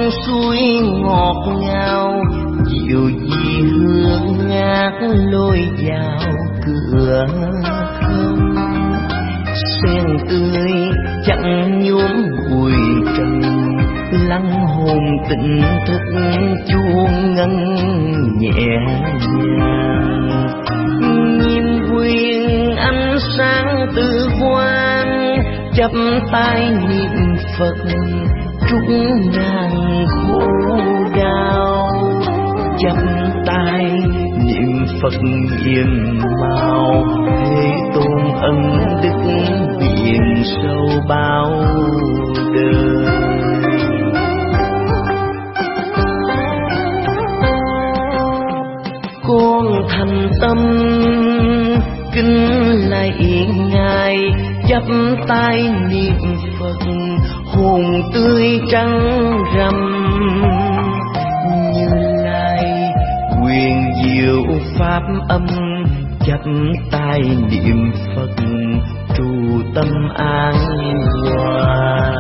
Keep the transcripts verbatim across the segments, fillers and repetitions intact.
suối ngọt ngào, dịu di hương ngát lôi vào cửa không. Sen tươi chẳng nhuốm bụi trần, lắng hồn tỉnh thức chuông ngân nhẹ nhàng. Nhìn quyền ánh sáng từ quang, chắp tay niệm Phật trút ngàn khổ đau. Chắp tay niệm Phật diêm màu, thế tôn ân đức biển sâu bao đời. Con thành tâm kính lạy Ngài, chắp tay niệm Phật hồn tươi trắng rằm. Như Lai quyền diệu pháp âm, chắp tay niệm Phật trụ tâm an hòa.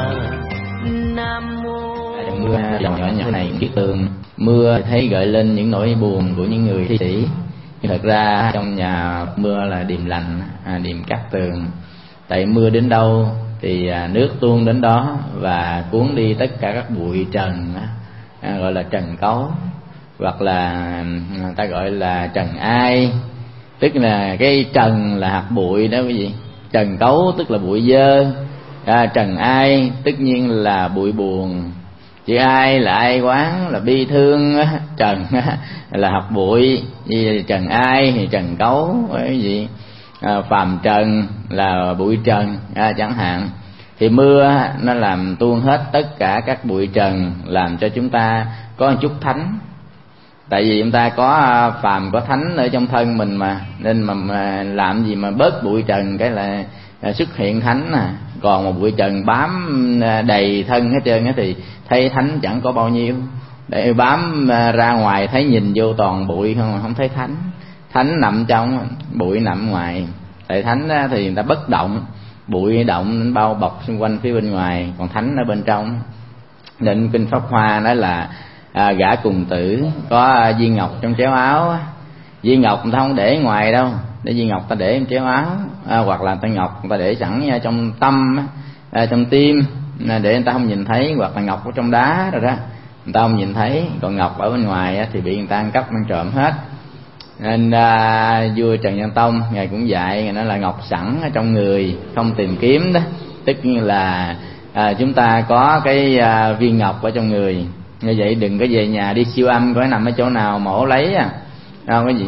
Nam mô. Mưa dòng nhỏ nhỏ này biết tường mưa thấy gợi lên những nỗi buồn của những người thi sĩ. Nhưng thật ra trong nhà mưa là điềm lành, à, điềm cát tường. Tại mưa đến đâu thì nước tuôn đến đó và cuốn đi tất cả các bụi trần, à, gọi là trần cấu, hoặc là người ta gọi là trần ai, tức là cái trần là hạt bụi đó quý vị. Trần cấu tức là bụi dơ, à, trần ai tất nhiên là bụi buồn. Chữ ai là ai quán, là bi thương, trần là hạt bụi, trần ai thì trần cấu, cái gì à, phàm trần là bụi trần, à, chẳng hạn. Thì mưa nó làm tuôn hết tất cả các bụi trần, làm cho chúng ta có một chút thánh. Tại vì chúng ta có phàm có thánh ở trong thân mình mà, nên mà, mà làm gì mà bớt bụi trần cái là, là xuất hiện thánh à. Còn một bụi trần bám đầy thân hết trơn á thì thấy thánh chẳng có bao nhiêu. Để bám ra ngoài thấy nhìn vô toàn bụi không, không thấy thánh. Thánh nằm trong, bụi nằm ngoài. Tại thánh thì người ta bất động, bụi động bao bọc xung quanh phía bên ngoài, còn thánh ở bên trong. Nên kinh Pháp Hoa nói là à, gã cùng tử có viên ngọc trong chéo áo. Viên ngọc người ta không để ngoài đâu, để viên ngọc ta để trong chéo áo, à, hoặc là ta ngọc người ta để sẵn trong tâm, à, trong tim, để người ta không nhìn thấy, hoặc là ngọc ở trong đá rồi đó người ta không nhìn thấy. Còn ngọc ở bên ngoài thì bị người ta ăn cắp ăn trộm hết. Nên à, vua Trần Nhân Tông ngài cũng dạy, ngài nói là ngọc sẵn ở trong người không tìm kiếm đó, tức như là à, chúng ta có cái à, viên ngọc ở trong người. Như vậy đừng có về nhà đi siêu âm coi nằm ở chỗ nào mổ lấy à, không có gì.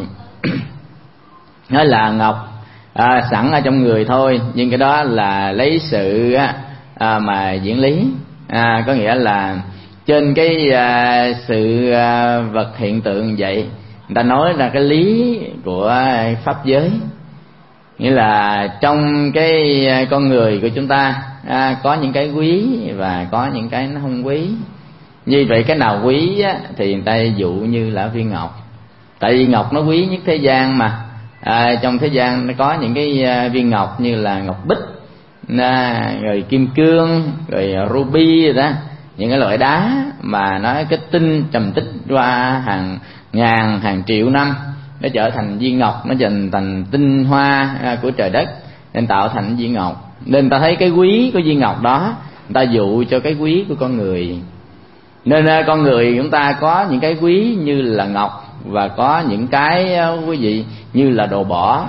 Nói là ngọc à, sẵn ở trong người thôi, nhưng cái đó là lấy sự à, mà diễn lý, à, có nghĩa là trên cái à, sự à, vật hiện tượng vậy, người ta nói là cái lý của pháp giới. Nghĩa là trong cái con người của chúng ta à, có những cái quý và có những cái nó không quý. Như vậy cái nào quý á, thì người ta dụ như là viên ngọc. Tại vì ngọc nó quý nhất thế gian mà, à, trong thế gian nó có những cái viên ngọc như là ngọc bích, à, rồi kim cương, rồi ruby rồi đó, những cái loại đá mà nó kết tinh trầm tích qua hàng ngàn hàng triệu năm, nó trở thành viên ngọc, nó dần thành tinh hoa của trời đất nên tạo thành viên ngọc. Nên ta thấy cái quý của viên ngọc đó, người ta dụ cho cái quý của con người. Nên con người chúng ta có những cái quý như là ngọc, và có những cái quý vị như là đồ bỏ.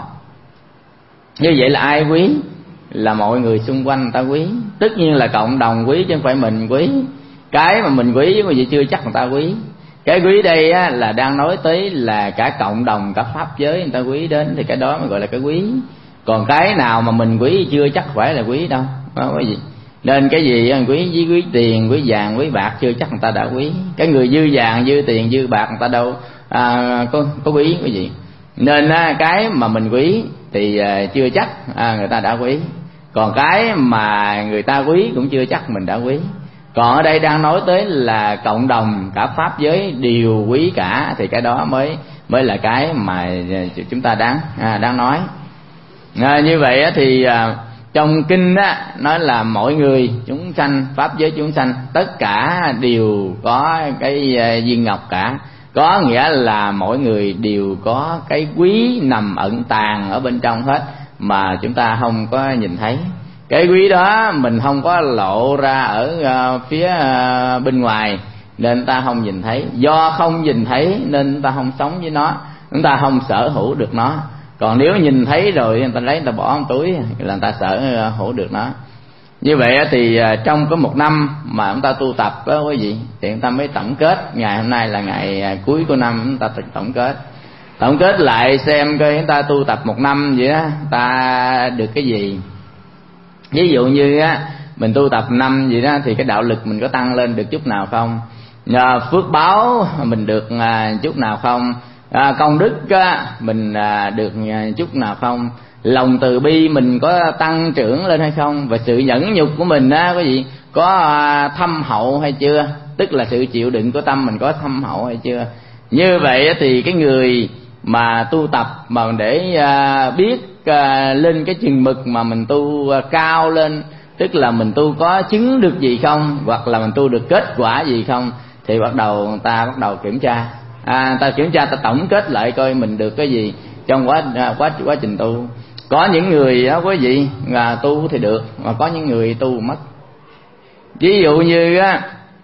Như vậy là ai quý? Là mọi người xung quanh người ta quý. Tất nhiên là cộng đồng quý chứ không phải mình quý. Cái mà mình quý quý vị chưa chắc người ta quý. Cái quý đây á, là đang nói tới là cả cộng đồng, cả pháp giới người ta quý đến, thì cái đó mới gọi là cái quý. Còn cái nào mà mình quý chưa chắc phải là quý đâu, không có gì. Nên cái gì quý với quý tiền, quý vàng, quý bạc chưa chắc người ta đã quý. Cái người dư vàng, dư tiền, dư bạc người ta đâu à, có, có quý cái gì. Nên á, cái mà mình quý thì à, chưa chắc à, người ta đã quý. Còn cái mà người ta quý cũng chưa chắc mình đã quý. Còn ở đây đang nói tới là cộng đồng, cả pháp giới đều quý cả, thì cái đó mới mới là cái mà chúng ta đáng à, đáng nói. À, như vậy thì à, trong kinh á nói là mọi người chúng sanh, pháp giới chúng sanh tất cả đều có cái viên ngọc cả, có nghĩa là mỗi người đều có cái quý nằm ẩn tàng ở bên trong hết mà chúng ta không có nhìn thấy. Cái quý đó mình không có lộ ra ở uh, phía uh, bên ngoài nên ta không nhìn thấy. Do không nhìn thấy nên ta không sống với nó, chúng ta không sở hữu được nó. Còn nếu nhìn thấy rồi người ta lấy người ta bỏ trong túi là người ta sở hữu được nó. Như vậy thì trong có một năm mà chúng ta tu tập đó quý vị, thì chúng ta mới tổng kết. Ngày hôm nay là ngày cuối của năm, chúng ta tổng kết tổng kết lại xem coi chúng ta tu tập một năm vậy đó, ta được cái gì. Ví dụ như á mình tu tập năm vậy đó thì cái đạo lực mình có tăng lên được chút nào không? Nhờ phước báo mình được chút nào không? À, công đức á, mình à, được chút nào không? Lòng từ bi mình có tăng trưởng lên hay không? Và sự nhẫn nhục của mình á quý vị có à, thâm hậu hay chưa? Tức là sự chịu đựng của tâm mình có thâm hậu hay chưa? Như vậy thì cái người mà tu tập mà để à, biết à, lên cái chừng mực mà mình tu à, cao lên, tức là mình tu có chứng được gì không, hoặc là mình tu được kết quả gì không, thì bắt đầu người ta bắt đầu kiểm tra. À, ta kiểm tra, ta tổng kết lại coi mình được cái gì trong quá quá quá trình tu. Có những người đó quý vị là tu thì được, mà có những người tu mất. Ví dụ như á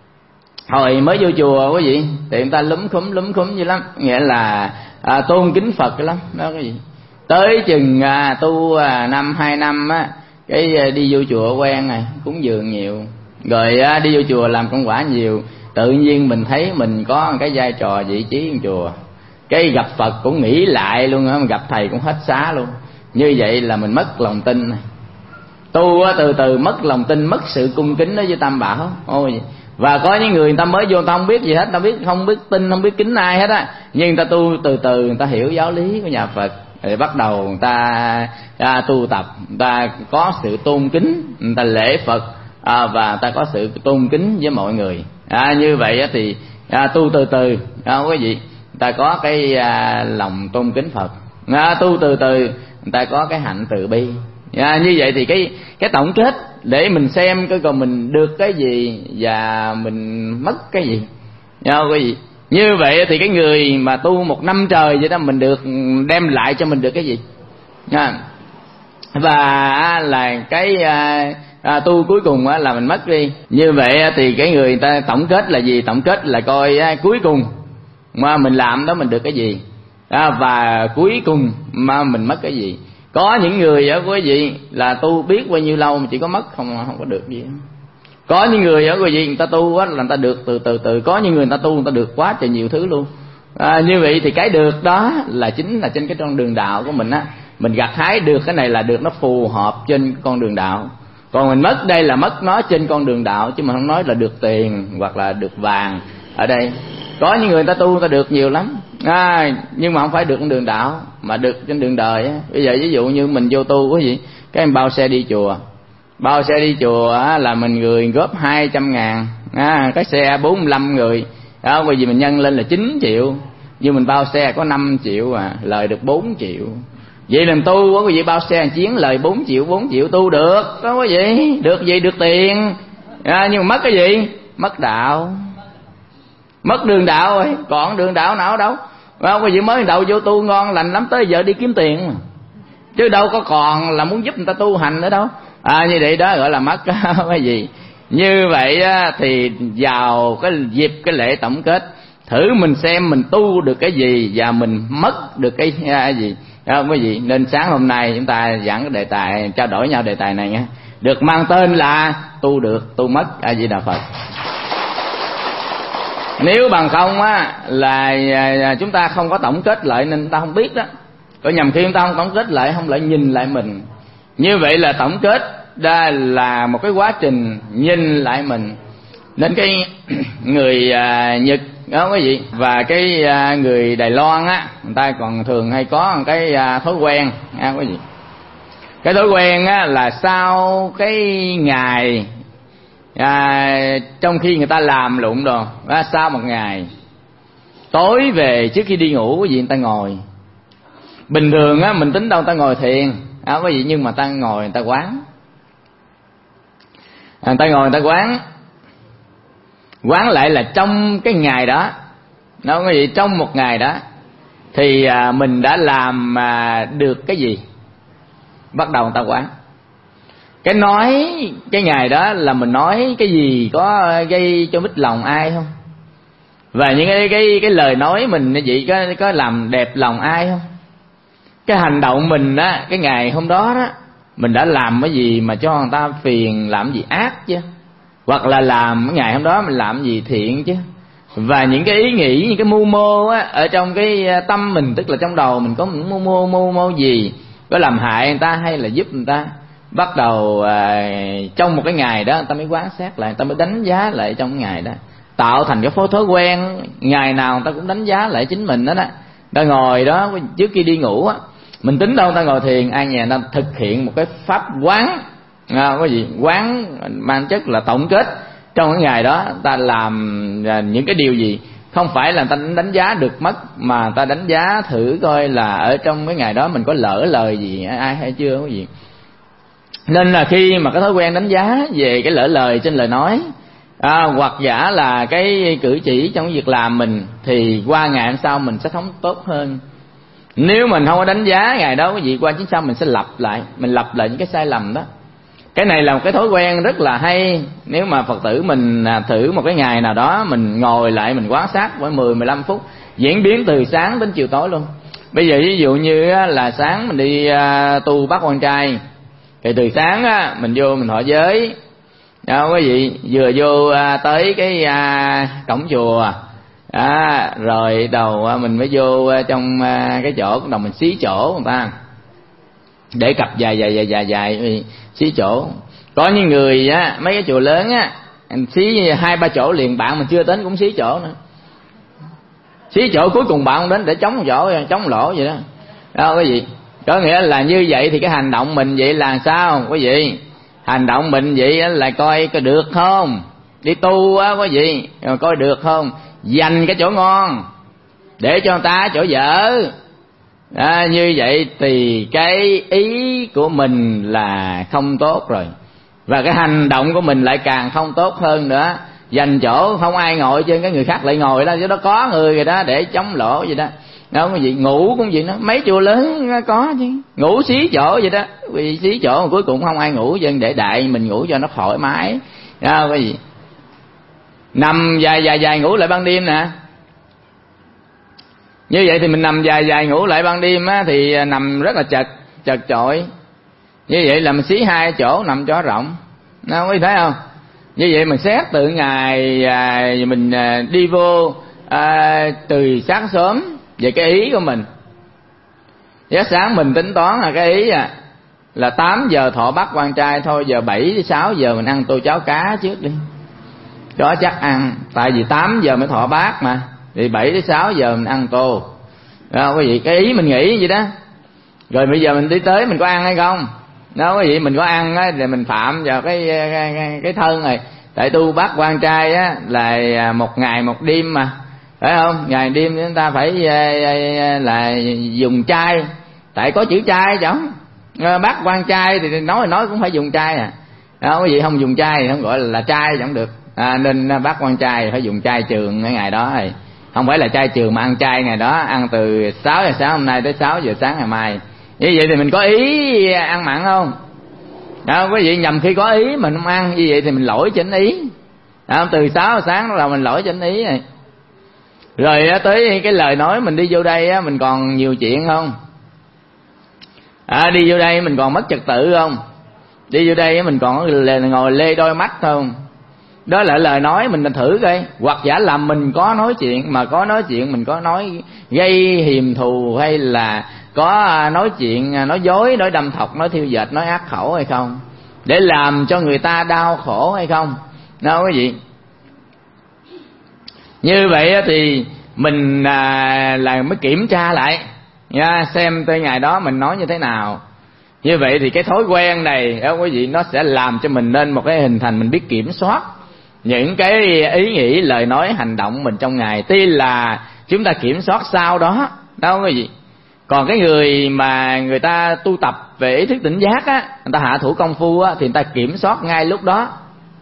hồi mới vô chùa quý vị thì người ta lúm khúm lúm khúm dữ lắm, nghĩa là à, tôn kính Phật lắm đó quý vị. Tới chừng à, tu à, năm hai năm á, cái đi vô chùa quen này, cúng dường nhiều, rồi à, đi vô chùa làm công quả nhiều, tự nhiên mình thấy mình có cái vai trò vị trí trong chùa, cái gặp Phật cũng nghĩ lại luôn á, gặp thầy cũng hết xá luôn. Như vậy là mình mất lòng tin này. Tu á, từ từ mất lòng tin, mất sự cung kính đối với Tam Bảo. Ôi, và có những người người ta mới vô, người ta không biết gì hết, ta biết không biết tin, không biết kính ai hết á, nhưng người ta tu từ từ, người ta hiểu giáo lý của nhà Phật, thì bắt đầu người ta à, tu tập, người ta có sự tôn kính, người ta lễ Phật à, và người ta có sự tôn kính với mọi người. À, như vậy thì à, tu từ từ à, quý vị, người ta có cái à, lòng tôn kính Phật. À, tu từ từ người ta có cái hạnh từ bi. À, như vậy thì cái cái tổng kết để mình xem coi còn mình được cái gì và mình mất cái gì. À, quý vị, như vậy thì cái người mà tu một năm trời vậy đó, mình được đem lại cho mình được cái gì? À, và là cái à, à, tu cuối cùng á, là mình mất đi. Như vậy thì cái người ta tổng kết là gì? Tổng kết là coi à, cuối cùng mà mình làm đó mình được cái gì, à, và cuối cùng mà mình mất cái gì. Có những người á quý vị là tu biết bao nhiêu lâu mà chỉ có mất không không có được gì. Có những người á quý vị người ta tu á là người ta được từ từ từ, có những người người ta tu người ta được quá trời nhiều thứ luôn. À, như vậy thì cái được đó là chính là trên cái con đường đạo của mình á, mình gặt hái được cái này là được nó phù hợp trên con đường đạo. Còn mình mất đây là mất nó trên con đường đạo, chứ mình không nói là được tiền hoặc là được vàng ở đây. Có những người ta tu người ta được nhiều lắm, à, nhưng mà không phải được con đường đạo mà được trên đường đời á. Bây giờ ví dụ như mình vô tu quý vị, cái em bao xe đi chùa, bao xe đi chùa á, là mình người góp hai trăm ngàn, à, cái xe bốn mươi lăm người đó, bởi vì mình nhân lên là chín triệu, nhưng mình bao xe có năm triệu à, lời được bốn triệu. Vậy làm tu quá quý vị, bao xe chiến lời bốn triệu, bốn triệu tu được đó quý vị, được gì? Được tiền, à, nhưng mà mất cái gì? Mất đạo, mất đường đạo rồi, còn đường đạo nào đâu. Không, quý vị mới đầu vô tu ngon lành lắm, tới giờ đi kiếm tiền mà, chứ đâu có còn là muốn giúp người ta tu hành nữa đâu. À, như vậy đó gọi là mất cái gì. Như vậy á, thì vào cái dịp cái lễ tổng kết, thử mình xem mình tu được cái gì và mình mất được cái à, gì đó quý vị. Nên sáng hôm nay chúng ta giảng cái đề tài, trao đổi nhau đề tài này nha, được mang tên là tu được tu mất. A Di Đà Phật. Nếu bằng không á là chúng ta không có tổng kết lại nên ta không biết đó. Có nhầm khi chúng ta không tổng kết lại, không lại nhìn lại mình. Như vậy là tổng kết đây là một cái quá trình nhìn lại mình. Nên cái người à, Nhật đó quý vị, và cái à, người Đài Loan á, người ta còn thường hay có một cái à, thói quen á quý vị. Cái thói quen á là sau cái ngày à, trong khi người ta làm lụng rồi, à, sau một ngày tối về trước khi đi ngủ quý vị, người ta ngồi. Bình thường á mình tính đâu ta ngồi thiền á quý vị, nhưng mà ta ngồi người ta quán. người ta ngồi người ta quán quán lại là trong cái ngày đó, nó có gì trong một ngày đó thì à, mình đã làm à, được cái gì. Bắt đầu người ta quán cái nói cái ngày đó là mình nói cái gì có gây cho mít lòng ai không, và những cái cái cái lời nói mình như vậy có có làm đẹp lòng ai không. Cái hành động mình á cái ngày hôm đó đó mình đã làm cái gì mà cho người ta phiền, làm gì ác chứ, hoặc là làm cái ngày hôm đó mình làm gì thiện chứ. Và những cái ý nghĩ, những cái mưu mô á ở trong cái tâm mình, tức là trong đầu mình có những mưu mô mưu mô gì, có làm hại người ta hay là giúp người ta. Bắt đầu à, trong một cái ngày đó người ta mới quán xét lại, người ta mới đánh giá lại trong cái ngày đó, tạo thành cái thói quen. Ngày nào người ta cũng đánh giá lại chính mình đó đó. Ta ngồi đó trước khi đi ngủ á, mình tính đâu ta ngồi thiền, ai nhà ta thực hiện một cái pháp quán, à, có gì quán mang chất là tổng kết trong cái ngày đó ta làm à, những cái điều gì. Không phải là ta đánh giá được mất, mà ta đánh giá thử coi là ở trong cái ngày đó mình có lỡ lời gì ai hay chưa, có gì. Nên là khi mà cái thói quen đánh giá về cái lỡ lời trên lời nói, à, hoặc giả là cái cử chỉ trong cái việc làm mình, thì qua ngày hôm sau mình sẽ sống tốt hơn. Nếu mình không có đánh giá ngày đó cái gì, qua chính sau mình sẽ lặp lại, mình lặp lại những cái sai lầm đó. Cái này là một cái thói quen rất là hay. Nếu mà Phật tử mình thử một cái ngày nào đó, mình ngồi lại mình quan sát với mười mười lăm phút, diễn biến từ sáng đến chiều tối luôn. Bây giờ ví dụ như là sáng mình đi tu Bát Quan Trai, thì từ sáng á, mình vô mình thọ giới, đó quý vị, vừa vô tới cái cổng chùa, à, rồi đầu mình mới vô trong cái chỗ đầu mình xí chỗ người ta, để cặp dài dài dài dài dài xí chỗ. Có những người á, mấy cái chùa lớn á, xí hai ba chỗ liền, bạn mình chưa đến cũng xí chỗ nữa, xí chỗ cuối cùng bạn không đến để chống chỗ chống lỗ vậy đó. Đó quý vị, có nghĩa là như vậy thì cái hành động mình vậy là sao quý vị? Hành động mình vậy là coi coi được không, đi tu á quý vị, rồi coi được không, dành cái chỗ ngon để cho người ta chỗ dở. À, như vậy thì cái ý của mình là không tốt rồi, và cái hành động của mình lại càng không tốt hơn nữa. Dành chỗ không ai ngồi trên, cái người khác lại ngồi đó, chứ đó có người rồi đó để chống lỗ vậy đó. Đâu quý vị, ngủ cũng vậy đó, mấy chùa lớn có chứ, ngủ xí chỗ vậy đó, vì xí chỗ mà cuối cùng không ai ngủ, dân để đại mình ngủ cho nó thoải mái. Đó quý vị, nằm dài dài dài ngủ lại ban đêm nè. Như vậy thì mình nằm dài dài ngủ lại ban đêm á, thì nằm rất là chật chật chội. Như vậy là mình xí hai chỗ nằm cho rộng. Nó quý vị thấy không? Như vậy mình xét từ ngày à, mình à, đi vô à, từ sáng sớm về cái ý của mình. Giá sáng mình tính toán là cái ý à, là tám giờ thọ Bát Quan Trai thôi, giờ bảy đến sáu giờ mình ăn tô cháo cá trước đi. Đó chắc ăn, tại vì tám giờ mới thọ bát mà, thì bảy đến sáu giờ mình ăn tô. Đó quý vị, cái ý mình nghĩ vậy đó. Rồi bây giờ mình đi tới mình có ăn hay không? Đó quý vị, mình có ăn á thì mình phạm vào cái cái, cái thân này. Tại tu Bát Quan Trai á là một ngày một đêm mà, phải không? Ngày đêm chúng ta phải là dùng chay, tại có chữ chay chẳng. Bát Quan Trai thì nói nói cũng phải dùng chay à. Đó quý vị, không dùng chay thì không gọi là, là chay chẳng được. À, nên Bát Quan Trai phải dùng chay trường cái ngày đó này. Không phải là chay trường mà ăn chay ngày đó, ăn từ sáu giờ sáng hôm nay tới sáu giờ sáng ngày mai. Như vậy thì mình có ý ăn mặn không? Đó quý vị, nhầm khi có ý mình không ăn, như vậy thì mình lỗi chánh ý. Đó, từ sáu giờ sáng là mình lỗi chánh ý này. Rồi tới cái lời nói mình đi vô đây á, mình còn nhiều chuyện không? À, đi vô đây mình còn mất trật tự không? Đi vô đây mình còn ngồi lê đôi mắt không? Đó là lời nói mình thử coi. Hoặc giả là mình có nói chuyện, mà có nói chuyện mình có nói gây hiềm thù, hay là có nói chuyện nói dối, nói đâm thọc, nói thiêu dệt, nói ác khẩu hay không, để làm cho người ta đau khổ hay không? Đâu quý vị. Như vậy thì mình à, là mới kiểm tra lại nha, xem tới ngày đó mình nói như thế nào. Như vậy thì cái thói quen này đó quý vị, nó sẽ làm cho mình nên một cái hình thành mình biết kiểm soát những cái ý nghĩ, lời nói, hành động mình trong ngày. Tuy là chúng ta kiểm soát sau đó, đâu quý vị. Còn cái người mà người ta tu tập về ý thức tỉnh giác á, người ta hạ thủ công phu á, thì người ta kiểm soát ngay lúc đó.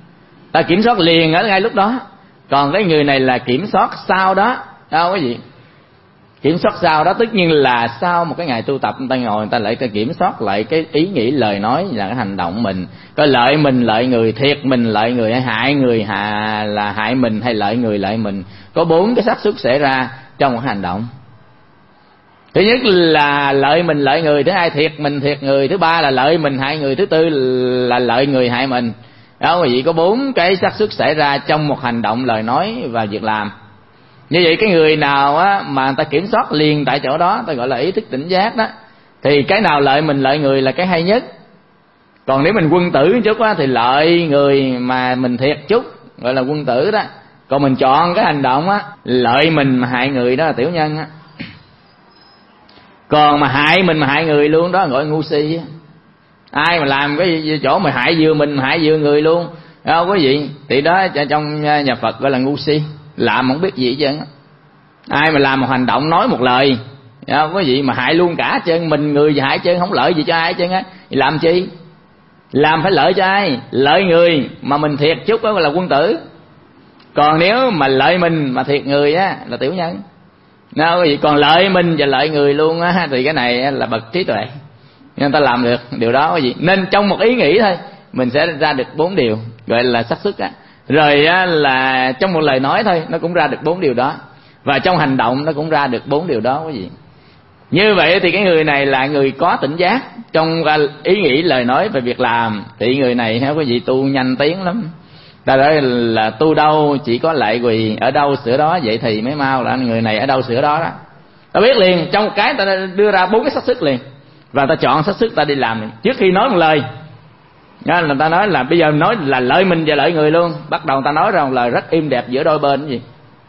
ta kiểm soát liền ở ngay lúc đó. Còn cái người này là kiểm soát sau đó, đâu cái gì? Kiểm soát sau đó tất nhiên là sau một cái ngày tu tập, người ta ngồi người ta lại kiểm soát lại cái ý nghĩ lời nói và cái hành động mình, có lợi mình lợi người, thiệt mình lợi người, hay hại người hà là hại mình, hay lợi người lợi mình. Có bốn cái xác suất xảy ra trong một hành động. Thứ nhất là lợi mình lợi người, thứ hai thiệt mình thiệt người, thứ ba là lợi mình hại người, thứ tư là lợi người hại mình. Đó quý vị, có bốn cái xác suất xảy ra trong một hành động, lời nói và việc làm. Như vậy cái người nào á mà người ta kiểm soát liền tại chỗ đó, ta gọi là ý thức tỉnh giác đó, thì cái nào lợi mình lợi người là cái hay nhất. Còn nếu mình quân tử chút á thì lợi người mà mình thiệt chút, gọi là quân tử đó. Còn mình chọn cái hành động á lợi mình mà hại người, đó là tiểu nhân á. Còn mà hại mình mà hại người luôn, đó gọi là ngu si. Ai mà làm cái chỗ mà hại vừa mình mà hại vừa người luôn, không quý vị, thì đó trong nhà Phật gọi là ngu si, làm không biết gì hết trơn. Ai mà làm một hành động nói một lời, không quý vị, mà hại luôn cả trơn, mình người và hại trơn, không lợi gì cho ai hết trơn á, thì làm chi? Làm phải lợi cho ai? Lợi người mà mình thiệt chút đó gọi là quân tử. Còn nếu mà lợi mình mà thiệt người á là tiểu nhân. Nào quý vị, còn lợi mình và lợi người luôn á thì cái này là bậc trí tuệ. Nên ta làm được điều đó quý vị. Nên trong một ý nghĩ thôi mình sẽ ra được bốn điều gọi là xác suất á. Rồi á, là trong một lời nói thôi nó cũng ra được bốn điều đó, và trong hành động nó cũng ra được bốn điều đó quý vị. Như vậy thì cái người này là người có tỉnh giác trong ý nghĩ, lời nói và việc làm. Thì người này ha quý vị tu nhanh tiến lắm. Ta nói là tu đâu chỉ có lại quỳ, ở đâu sửa đó, vậy thì mới mau là người này ở đâu sửa đó đó. Ta biết liền, trong một cái ta đưa ra bốn cái xác suất liền, và ta chọn xác suất ta đi làm liền. Trước khi nói một lời đó, là ta nói là bây giờ nói là lợi mình và lợi người luôn, bắt đầu ta nói ra một lời rất êm đẹp giữa đôi bên cái gì.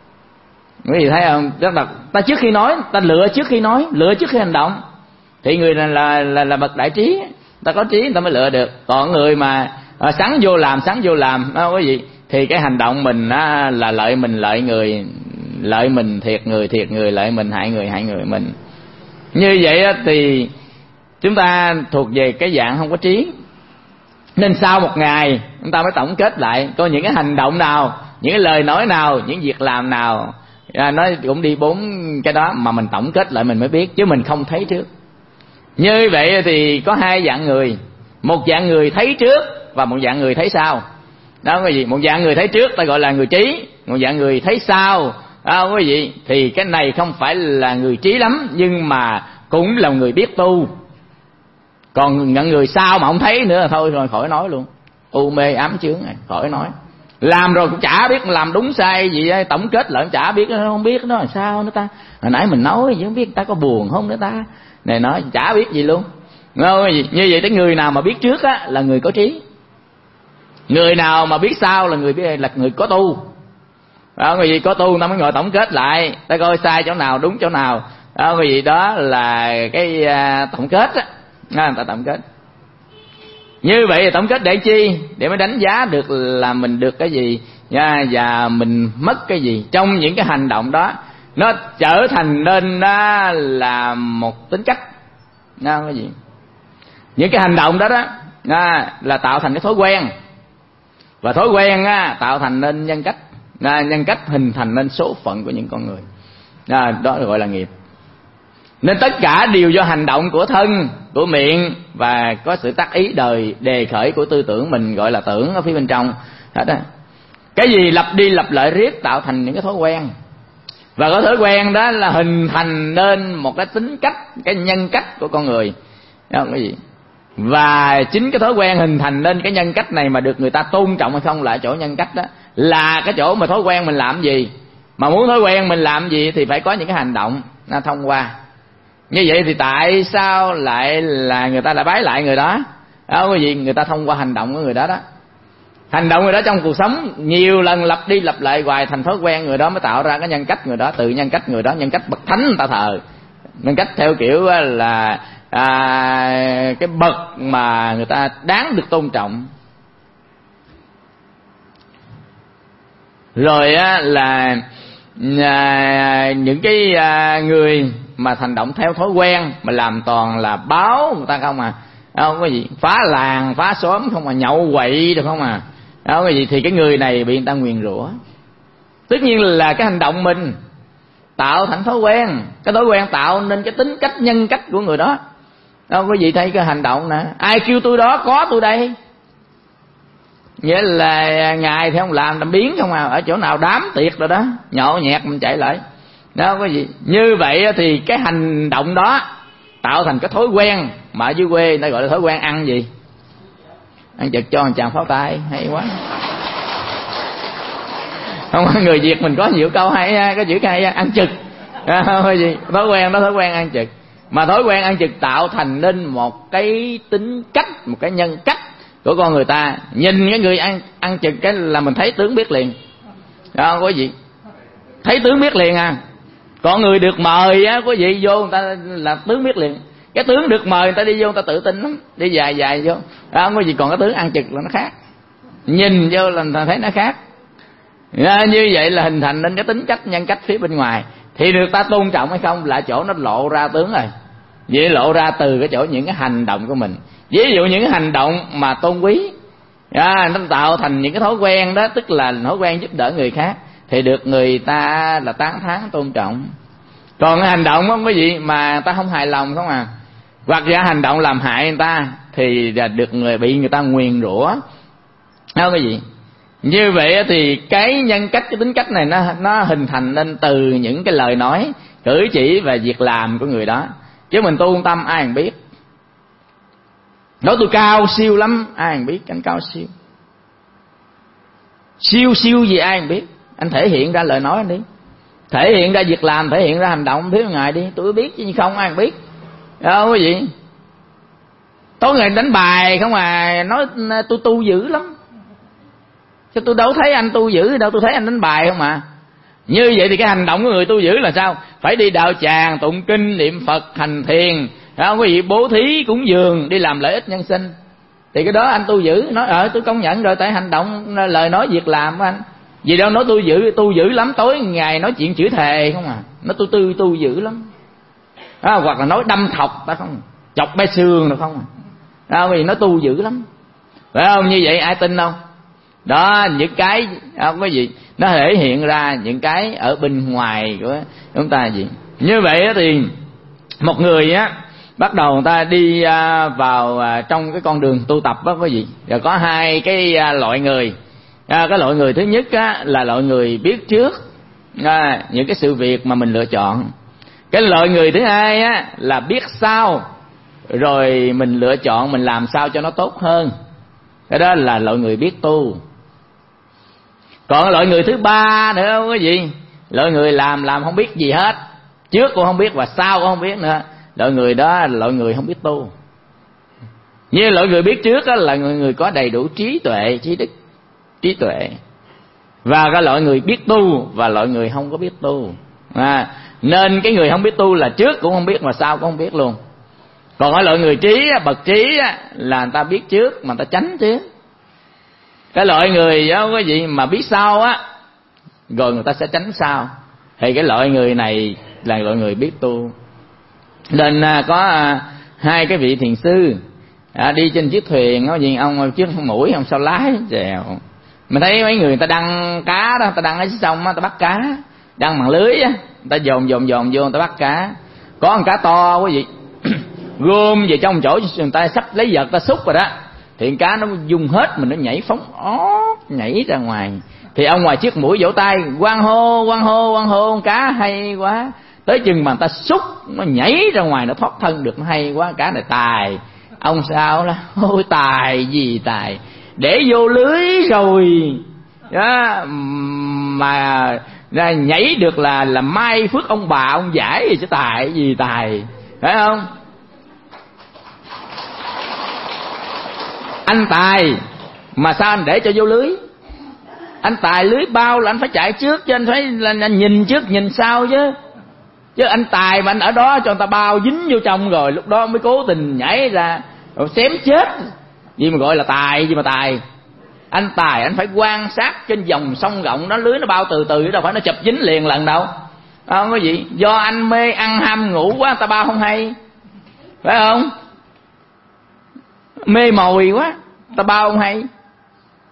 Quý vị thấy không? Rất là ta trước khi nói, ta lựa trước khi nói, lựa trước khi hành động, thì người này là là là bậc đại trí, ta có trí ta mới lựa được. Còn người mà à, sáng vô làm sáng vô làm đó quý vị, thì cái hành động mình á, là lợi mình lợi người, lợi mình thiệt người thiệt người, lợi mình hại người hại người mình. Như vậy á, thì chúng ta thuộc về cái dạng không có trí. Nên sau một ngày chúng ta mới tổng kết lại có những cái hành động nào, những cái lời nói nào, những việc làm nào, à, nó cũng đi bốn cái đó mà mình tổng kết lại mình mới biết, chứ mình không thấy trước. Như vậy thì có hai dạng người, một dạng người thấy trước và một dạng người thấy sau. Đó quý vị, một dạng người thấy trước ta gọi là người trí, một dạng người thấy sau đó quý vị, thì cái này không phải là người trí lắm nhưng mà cũng là người biết tu. Còn nhận người sau mà không thấy nữa là thôi rồi, khỏi nói luôn, u mê ám chướng này, khỏi nói. Làm rồi cũng chả biết làm đúng sai gì, tổng kết lại cũng chả biết, không biết nó làm sao nữa ta. Hồi nãy mình nói gì không biết ta có buồn không nữa ta, này nói chả biết gì luôn. Như vậy cái người nào mà biết trước á là người có trí, người nào mà biết sau là người biết là người có tu. Đó quý vị, có tu ta mới ngồi tổng kết lại, ta coi sai chỗ nào đúng chỗ nào. Đó quý vị, đó là cái uh, tổng kết á, người ta tổng kết. Như vậy thì tổng kết để chi? Để mới đánh giá được là mình được cái gì nha, và mình mất cái gì trong những cái hành động đó. Nó trở thành nên đó là một tính cách. Đó cái gì? Những cái hành động đó đó à, là tạo thành cái thói quen, và thói quen á, tạo thành nên nhân cách, à, nhân cách hình thành nên số phận của những con người, à, đó gọi là nghiệp. Nên tất cả đều do hành động của thân, của miệng, và có sự tác ý đời đề khởi của tư tưởng mình, gọi là tưởng ở phía bên trong. Đó. Cái gì lặp đi lặp lại riết tạo thành những cái thói quen, và cái thói quen đó là hình thành nên một cái tính cách, cái nhân cách của con người. Đó cái gì? Và chính cái thói quen hình thành nên cái nhân cách này mà được người ta tôn trọng hay không là chỗ nhân cách đó, là cái chỗ mà thói quen mình làm gì. Mà muốn thói quen mình làm gì thì phải có những cái hành động nó thông qua. Như vậy thì tại sao lại là người ta lại bái lại người đó? Đó cái gì? Người ta thông qua hành động của người đó đó. Hành động người đó trong cuộc sống nhiều lần lặp đi lặp lại hoài thành thói quen, người đó mới tạo ra cái nhân cách người đó. Từ nhân cách người đó, nhân cách bậc thánh người ta thờ, nhân cách theo kiểu là à, cái bậc mà người ta đáng được tôn trọng. Rồi á là à, những cái à, người mà hành động theo thói quen mà làm toàn là báo người ta không à, không có gì, phá làng phá xóm không à, nhậu quậy được không à, Không cái gì thì cái người này bị người ta nguyền rủa. Tất nhiên là cái hành động mình tạo thành thói quen, cái thói quen tạo nên cái tính cách nhân cách của người đó. Đâu có gì thấy cái hành động nè, ai kêu tôi đó có tôi đây. Nghĩa là ngài thì không làm làm biến không à, ở chỗ nào đám tiệc rồi đó nhậu nhẹt mình chạy lại. Đó có gì. Như vậy thì cái hành động đó tạo thành cái thói quen mà ở dưới quê người ta gọi là thói quen ăn gì? Ăn chực cho một chàng pháo tay, hay quá. Không, người Việt mình có nhiều câu hay, có chữ hay ăn chực. À, gì? Thói quen đó, thói quen ăn chực. Mà thói quen ăn chực tạo thành nên một cái tính cách, một cái nhân cách của con người ta. Nhìn cái người ăn ăn chực cái là mình thấy tướng biết liền. Đó, có gì? Thấy tướng biết liền à. Còn người được mời á, có gì vô người ta là tướng biết liền. Cái tướng được mời người ta đi vô người ta tự tin lắm, đi dài dài vô. Đó, không có gì. Còn cái tướng ăn chực là nó khác. Nhìn vô là người ta thấy nó khác. Đó, như vậy là hình thành nên cái tính cách nhân cách phía bên ngoài. Thì được ta tôn trọng hay không là chỗ nó lộ ra tướng rồi. Vậy lộ ra từ cái chỗ những cái hành động của mình. Ví dụ những cái hành động mà tôn quý, à, nó tạo thành những cái thói quen đó, tức là thói quen giúp đỡ người khác, thì được người ta là tán thán tôn trọng. Còn cái hành động không có gì mà ta không hài lòng không à, hoặc ra hành động làm hại người ta thì là được người bị người ta nguyền rủa. Không có gì. Như vậy thì cái nhân cách, cái tính cách này nó nó hình thành nên từ những cái lời nói, cử chỉ và việc làm của người đó. Chứ mình tu tâm ai cũng biết. Nói tôi cao siêu lắm, ai cũng biết anh cao siêu. Siêu siêu gì ai cũng biết. Anh thể hiện ra lời nói anh đi, thể hiện ra việc làm, thể hiện ra hành động phía ngoài đi. Tôi biết chứ không ai cũng biết. Đâu cái gì. Tối ngày đánh bài không à, nói tôi tu dữ lắm. Chứ tôi đâu thấy anh tu dữ đâu, tôi thấy anh đánh bài không à. Như vậy thì cái hành động của người tu dữ là sao? Phải đi đạo tràng, tụng kinh, niệm Phật, hành thiền, không có gì, bố thí, cúng dường, đi làm lợi ích nhân sinh. Thì cái đó anh tu dữ. Nói ờ tôi công nhận rồi, tại hành động, lời nói, việc làm của anh. Vì đâu nói tôi dữ, tu dữ lắm, tối ngày nói chuyện chửi thề không à. Nói tôi tư tu dữ lắm. À, hoặc là nói đâm thọc ta không, chọc bay xương được không à. Đó, vì nói tu dữ lắm. Phải không? Như vậy ai tin không? Đó, những cái không có gì, nó thể hiện ra những cái ở bên ngoài của chúng ta gì. Như vậy thì một người á bắt đầu người ta đi vào trong cái con đường tu tập đó có gì. Rồi có hai cái loại người. Cái loại người thứ nhất á là loại người biết trước à, những cái sự việc mà mình lựa chọn. Cái loại người thứ hai á là biết sau rồi mình lựa chọn mình làm sao cho nó tốt hơn. Cái đó là loại người biết tu. Còn loại người thứ ba nữa không có gì, loại người làm làm không biết gì hết, trước cũng không biết và sau cũng không biết nữa. Loại người đó là loại người không biết tu. Như loại người biết trước đó là người, người có đầy đủ trí tuệ, trí đức, trí tuệ. Và cái loại người biết tu và loại người không có biết tu. À, nên cái người không biết tu là trước cũng không biết mà sau cũng không biết luôn. Còn ở loại người trí, bậc trí là người ta biết trước mà người ta tránh trước. Cái loại người đó cái gì mà biết sau á, rồi người ta sẽ tránh sau. Thì cái loại người này là loại người biết tu. Nên có hai cái vị thiền sư à, đi trên chiếc thuyền có gì, ông chiếc mũi ông sao lái chèo. Mình thấy mấy người, người ta đăng cá đó, người ta đăng ở sông á, người ta bắt cá, đăng bằng lưới á, người ta dồn dồn dồn vô người ta bắt cá. Có con cá to quý vị gom về trong chỗ người ta sắp lấy vật ta xúc rồi đó, thì cá nó dùng hết mình, nó nhảy phóng ót nhảy ra ngoài. Thì ông ngoài chiếc mũi vỗ tay hoan hô hoan hô hoan hô, con cá hay quá. Tới chừng mà người ta xúc nó nhảy ra ngoài, nó thoát thân được, nó hay quá, cá này tài. Ông sao là ôi tài gì tài, để vô lưới rồi đó mà ra nhảy được là là may phước ông bà ông giải gì chứ tài gì tài, phải không? Anh tài mà sao anh để cho vô lưới? Anh tài lưới bao là anh phải chạy trước chứ, anh phải là anh nhìn trước nhìn sau chứ. Chứ anh tài mà anh ở đó cho người ta bao dính vô trong rồi lúc đó mới cố tình nhảy ra rồi xém chết. Gì mà gọi là tài, gì mà tài. Anh tài anh phải quan sát trên dòng sông rộng, nó lưới nó bao từ từ chứ đâu phải nó chụp dính liền lần đâu. Không có gì, do anh mê ăn ham ngủ quá người ta bao không hay, phải không? Mê mồi quá ta bao không hay.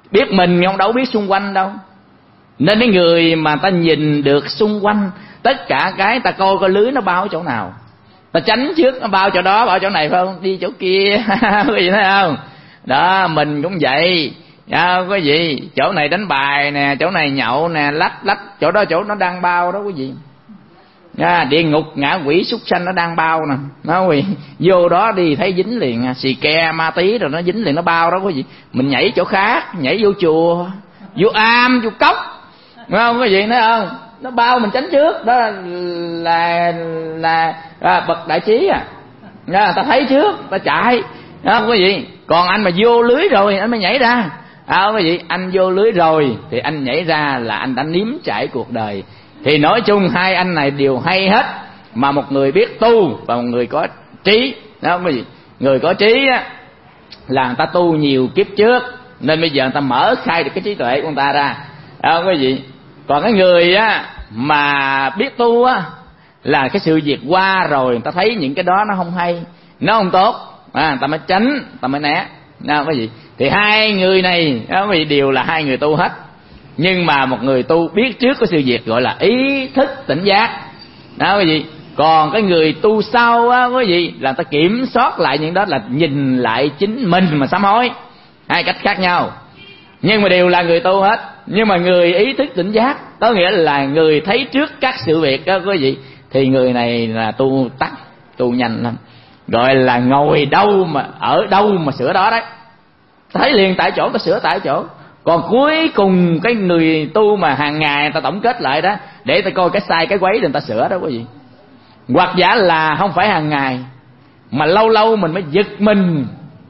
biết mình không đâu biết xung quanh đâu. Nên cái người mà ta nhìn được xung quanh tất cả cái, ta coi coi lưới nó bao chỗ nào, ta tránh trước nó bao chỗ đó, bao chỗ này phải không, đi chỗ kia. Quý vị thấy không? Đó, mình cũng vậy. À, quý vị, chỗ này đánh bài nè, chỗ này nhậu nè, lách lách, chỗ đó chỗ nó đang bao đó quý vị. À, địa ngục ngạ quỷ súc sanh nó đang bao nè, nó quý vị vô đó đi thấy dính liền, xì ke ma tí rồi nó dính liền, nó bao đó quý vị. Mình nhảy chỗ khác, nhảy vô chùa, vô am, vô cốc, đúng không quý vị, thấy không? Nó bao mình tránh trước, đó là là, là, là bậc đại trí à. À, ta thấy trước, ta chạy đó quý vị. Còn anh mà vô lưới rồi anh mới nhảy ra. À, quý vị, anh vô lưới rồi thì anh nhảy ra là anh đã nếm trải cuộc đời. Thì nói chung hai anh này đều hay hết, mà một người biết tu và một người có trí. Đó quý vị, người có trí á là người ta tu nhiều kiếp trước, nên bây giờ người ta mở khai được cái trí tuệ của người ta ra. Đó quý vị. Còn cái người á mà biết tu á là cái sự việc qua rồi, người ta thấy những cái đó nó không hay, nó không tốt, à, người ta mới tránh, người ta mới né. Đó quý vị. Thì hai người này đó quý vị đều là hai người tu hết. Nhưng mà một người tu biết trước cái sự việc gọi là ý thức tỉnh giác. Đó quý vị. Còn cái người tu sau á quý vị là ta kiểm soát lại những đó, là nhìn lại chính mình mà sám hối. Hai cách khác nhau, nhưng mà đều là người tu hết. Nhưng mà người ý thức tỉnh giác có nghĩa là người thấy trước các sự việc đó quý vị, thì người này là tu tắt, tu nhanh lắm, gọi là ngồi đâu mà ở đâu mà sửa đó đấy, thấy liền tại chỗ, ta sửa tại chỗ. Còn cuối cùng cái người tu mà hàng ngày người ta tổng kết lại đó, để ta coi cái sai cái quấy thì người ta sửa đó quý vị. Hoặc giả là không phải hàng ngày, mà lâu lâu mình mới giật mình,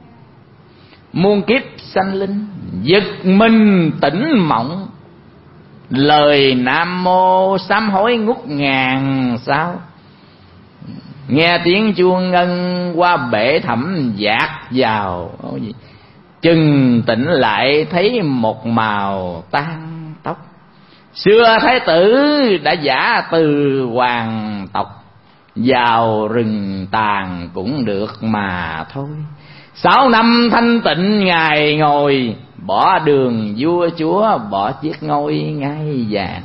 muôn kiếp sanh linh giật mình tỉnh mộng, lời nam mô sám hối ngút ngàn sao, nghe tiếng chuông ngân qua bể thẳm dạt vào, chừng tỉnh lại thấy một màu tan tóc. Xưa thái tử đã giả từ hoàng tộc, vào rừng tàn cũng được mà thôi. Sáu năm thanh tịnh ngài ngồi, bỏ đường vua chúa, bỏ chiếc ngôi ngai vàng.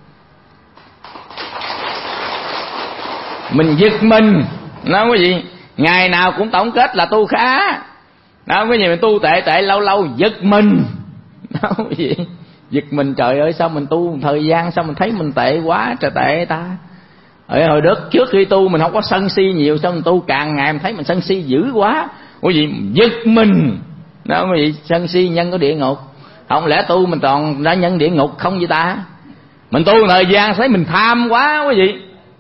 Mình giật mình, nói quý vị, ngày nào cũng tổng kết là tu khá. Đó quý vị, mình tu tệ tệ lâu lâu giật mình. Đó quý vị, giật mình, trời ơi sao mình tu một thời gian sao mình thấy mình tệ quá trời tệ ta. Ở hồi đất trước khi tu mình không có sân si nhiều, sao mình tu càng ngày mình thấy mình sân si dữ quá. Quý vị giật mình. Đó quý vị, sân si nhân của địa ngục. Không lẽ tu mình toàn ra nhân địa ngục không vậy ta? Mình tu một thời gian thấy mình tham quá quý vị.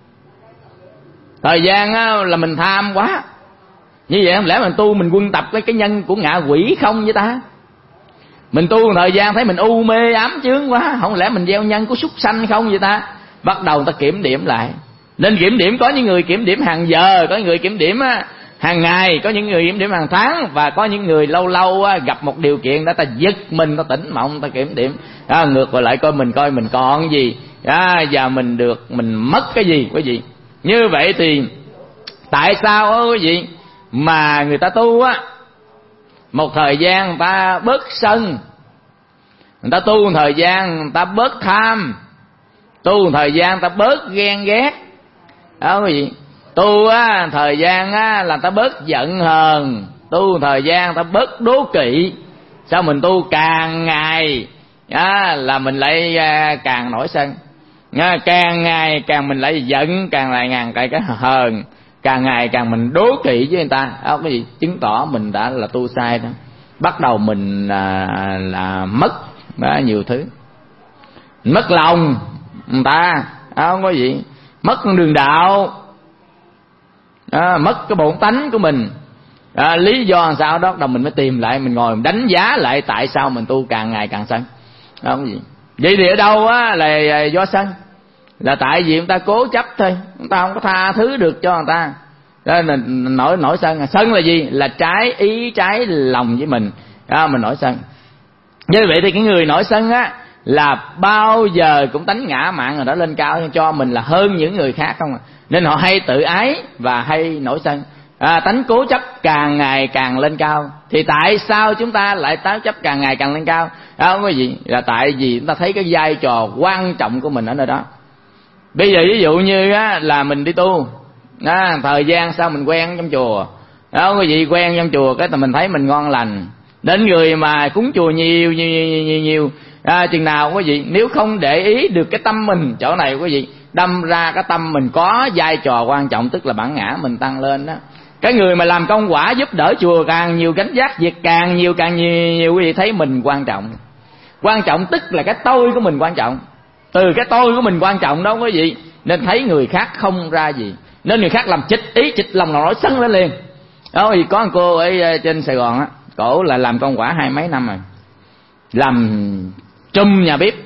Thời gian là mình tham quá. Như vậy không lẽ mình tu mình quân tập cái cái nhân của ngạ quỷ không vậy ta? Mình tu một thời gian thấy mình u mê ám chướng quá, không lẽ mình gieo nhân của súc sanh không vậy ta? Bắt đầu người ta kiểm điểm lại. Nên kiểm điểm, có những người kiểm điểm hàng giờ, có những người kiểm điểm hàng ngày, có những người kiểm điểm hàng tháng, và có những người lâu lâu gặp một điều kiện đó ta giật mình, ta tỉnh mộng, ta kiểm điểm. À, ngược lại coi mình coi mình còn gì, à, và mình được mình mất cái gì quý vị. Như vậy thì tại sao đó, quý vị, mà người ta tu á, một thời gian người ta bớt sân, người ta tu một thời gian người ta bớt tham, tu một thời gian người ta bớt ghen ghét, đó quý vị. Tu á thời gian á là người ta bớt giận hờn, tu một thời gian người ta bớt đố kỵ. Sao mình tu càng ngày á, là mình lại à, càng nổi sân, à, càng ngày càng mình lại giận, càng ngày càng cái cái hờn, càng ngày càng mình đố kỵ với người ta. Đó cái gì chứng tỏ mình đã là tu sai đó. Bắt đầu mình là, là mất đó, nhiều thứ, mất lòng người ta, không có gì, mất con đường đạo, à, mất cái bổn tánh của mình. À, lý do làm sao đó, đầu mình mới tìm lại, mình ngồi mình đánh giá lại tại sao mình tu càng ngày càng sân. Không có gì. Vậy thì ở đâu á là do sân? Là tại vì người ta cố chấp thôi, người ta không có tha thứ được cho người ta. Đó là nổi nổi sân. Sân là gì? Là trái ý trái lòng với mình. Đó, mình nổi sân. Như vậy thì cái người nổi sân á là bao giờ cũng tánh ngã mạn rồi đó lên cao cho mình là hơn những người khác không à. Nên họ hay tự ái và hay nổi sân. à, tánh cố chấp càng ngày càng lên cao. Thì tại sao chúng ta lại táo chấp càng ngày càng lên cao? Đó không có gì, là tại vì chúng ta thấy cái vai trò quan trọng của mình ở nơi đó. Bây giờ ví dụ như á, là mình đi tu, à, thời gian sau mình quen trong chùa, đó không có gì, quen trong chùa cái mình thấy mình ngon lành, đến người mà cúng chùa nhiều nhiều nhiều nhiều, nhiều. À, chừng nào quý vị nếu không để ý được cái tâm mình chỗ này quý vị, đâm ra cái tâm mình có vai trò quan trọng, tức là bản ngã mình tăng lên đó. Cái người mà làm công quả giúp đỡ chùa càng nhiều, gánh vác việc càng nhiều càng nhiều, nhiều quý vị thấy mình quan trọng. Quan trọng tức là cái tôi của mình quan trọng. Từ cái tôi của mình quan trọng đó quý vị, nên thấy người khác không ra gì, nên người khác làm chịch ý chịch lòng nào nói sân lên liền. Đó thì có một cô ở trên Sài Gòn á, cổ là làm công quả hai mấy năm rồi, làm trùm nhà bếp.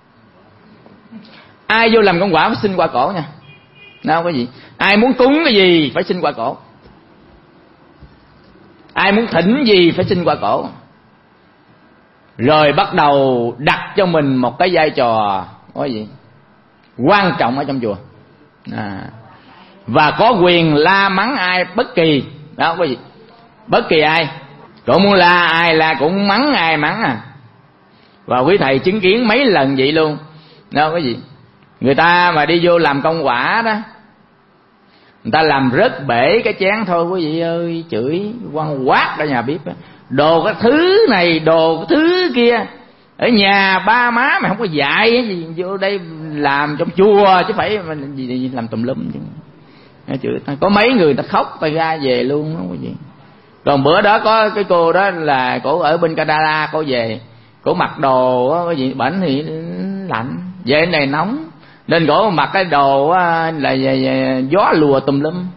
Ai vô làm công quả phải xin qua cổ nha. Đâu có gì, ai muốn cúng cái gì phải xin qua cổ, ai muốn thỉnh gì phải xin qua cổ. Rồi bắt đầu đặt cho mình một cái vai trò có gì quan trọng ở trong chùa, à, và có quyền la mắng ai bất kỳ. Đó có gì, bất kỳ ai, cũng muốn la ai la, cũng mắng ai mắng à. Và quý thầy chứng kiến mấy lần vậy luôn. Đâu có gì, người ta mà đi vô làm công quả đó, người ta làm rớt bể cái chén thôi quý vị ơi, chửi quăng quát ra nhà bếp đó. Đồ cái thứ này, đồ cái thứ kia, ở nhà ba má mày không có dạy gì, vô đây làm trong chùa chứ phải gì, gì làm tùm lum chứ. Có mấy người ta khóc ta ra về luôn đó quý vị. Còn bữa đó có cái cô đó là cổ ở bên Canada, cổ về cổ mặc đồ á quý vị, bển thì lạnh, về này nóng, nên cổ mặc cái đồ á, là gió lùa tùm lum,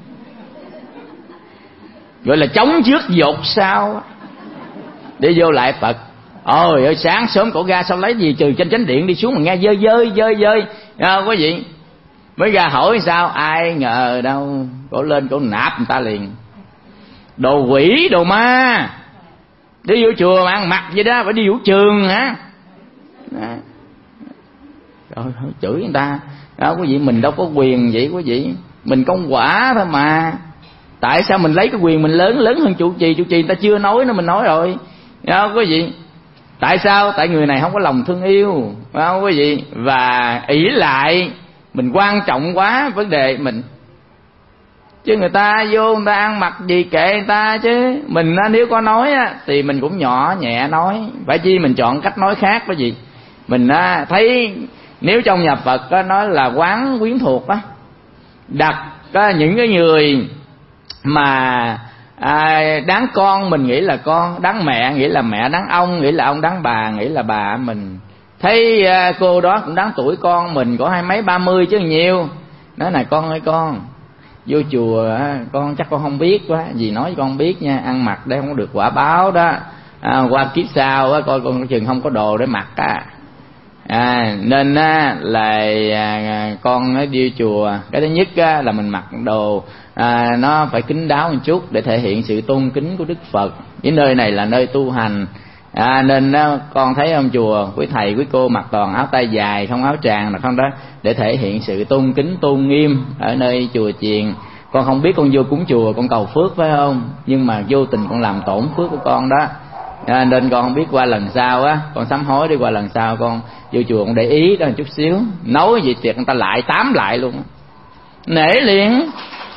gọi là chống trước dột sau, để vô lại Phật. Ôi ơi, sáng sớm cổ ra sao lấy gì trừ trên chánh điện đi xuống mà nghe dơi dơi dơi dơi à, quý vị. Mới ra hỏi sao, ai ngờ đâu cổ lên cổ nạp người ta liền. Đồ quỷ đồ ma, đi vô chùa mà ăn mặc vậy đó, phải đi vũ trường hả? Đó. Rồi chửi người ta đó quý vị. Mình đâu có quyền vậy quý vị, mình công quả thôi mà. Tại sao mình lấy cái quyền mình lớn lớn hơn trụ trì? Trụ trì người ta chưa nói nó mình nói rồi đó quý vị. Tại sao? Tại người này không có lòng thương yêu, phải không quý vị? Và ỷ lại mình quan trọng quá vấn đề mình. Chứ người ta vô người ta ăn mặc gì kệ người ta, chứ mình nếu có nói á, thì mình cũng nhỏ nhẹ nói. Phải chi mình chọn cách nói khác đó gì. Mình thấy nếu trong nhà Phật á, nói là quán quyến thuộc á, đặt á, những cái người mà à, đáng con mình nghĩ là con, đáng mẹ nghĩ là mẹ, đáng ông nghĩ là ông, đáng bà nghĩ là bà mình. Thấy à, cô đó cũng đáng tuổi con mình, có hai mấy ba mươi chứ nhiều. Nói này con ơi con, vô chùa con chắc con không biết quá, gì nói cho con biết nha, ăn mặc đây không có được quả báo đó, à, qua kiếp sau á coi con chừng không có đồ để mặc á. À, nên á, là à, con đi chùa, cái thứ nhất á, là mình mặc đồ à, nó phải kín đáo một chút để thể hiện sự tôn kính của Đức Phật. Cái nơi này là nơi tu hành, à, nên á, con thấy ông chùa quý thầy quý cô mặc toàn áo tay dài không áo tràng là không đó, để thể hiện sự tôn kính tôn nghiêm ở nơi chùa chiền. Con không biết con vô cúng chùa con cầu phước phải không, nhưng mà vô tình con làm tổn phước của con đó. À, nên con không biết qua lần sau á, con sám hối đi, qua lần sau con vô chùa con để ý đó một chút xíu. Nói gì tiệc người ta lại tám lại luôn á, nể liền,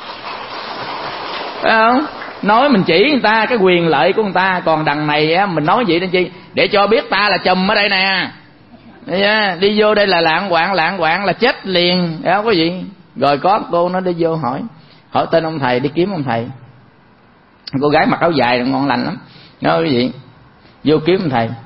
phải không? Nói mình chỉ người ta cái quyền lợi của người ta, còn đằng này á mình nói vậy nên chi, để cho biết ta là chùm ở đây nè. Đi vô đây là lạng quạng, lạng quạng là chết liền, đó quý vị. Rồi có cô nó đi vô hỏi hỏi tên ông thầy, đi kiếm ông thầy. Cô gái mặc áo dài ngon lành lắm, nói quý vị. Vô kiếm ông thầy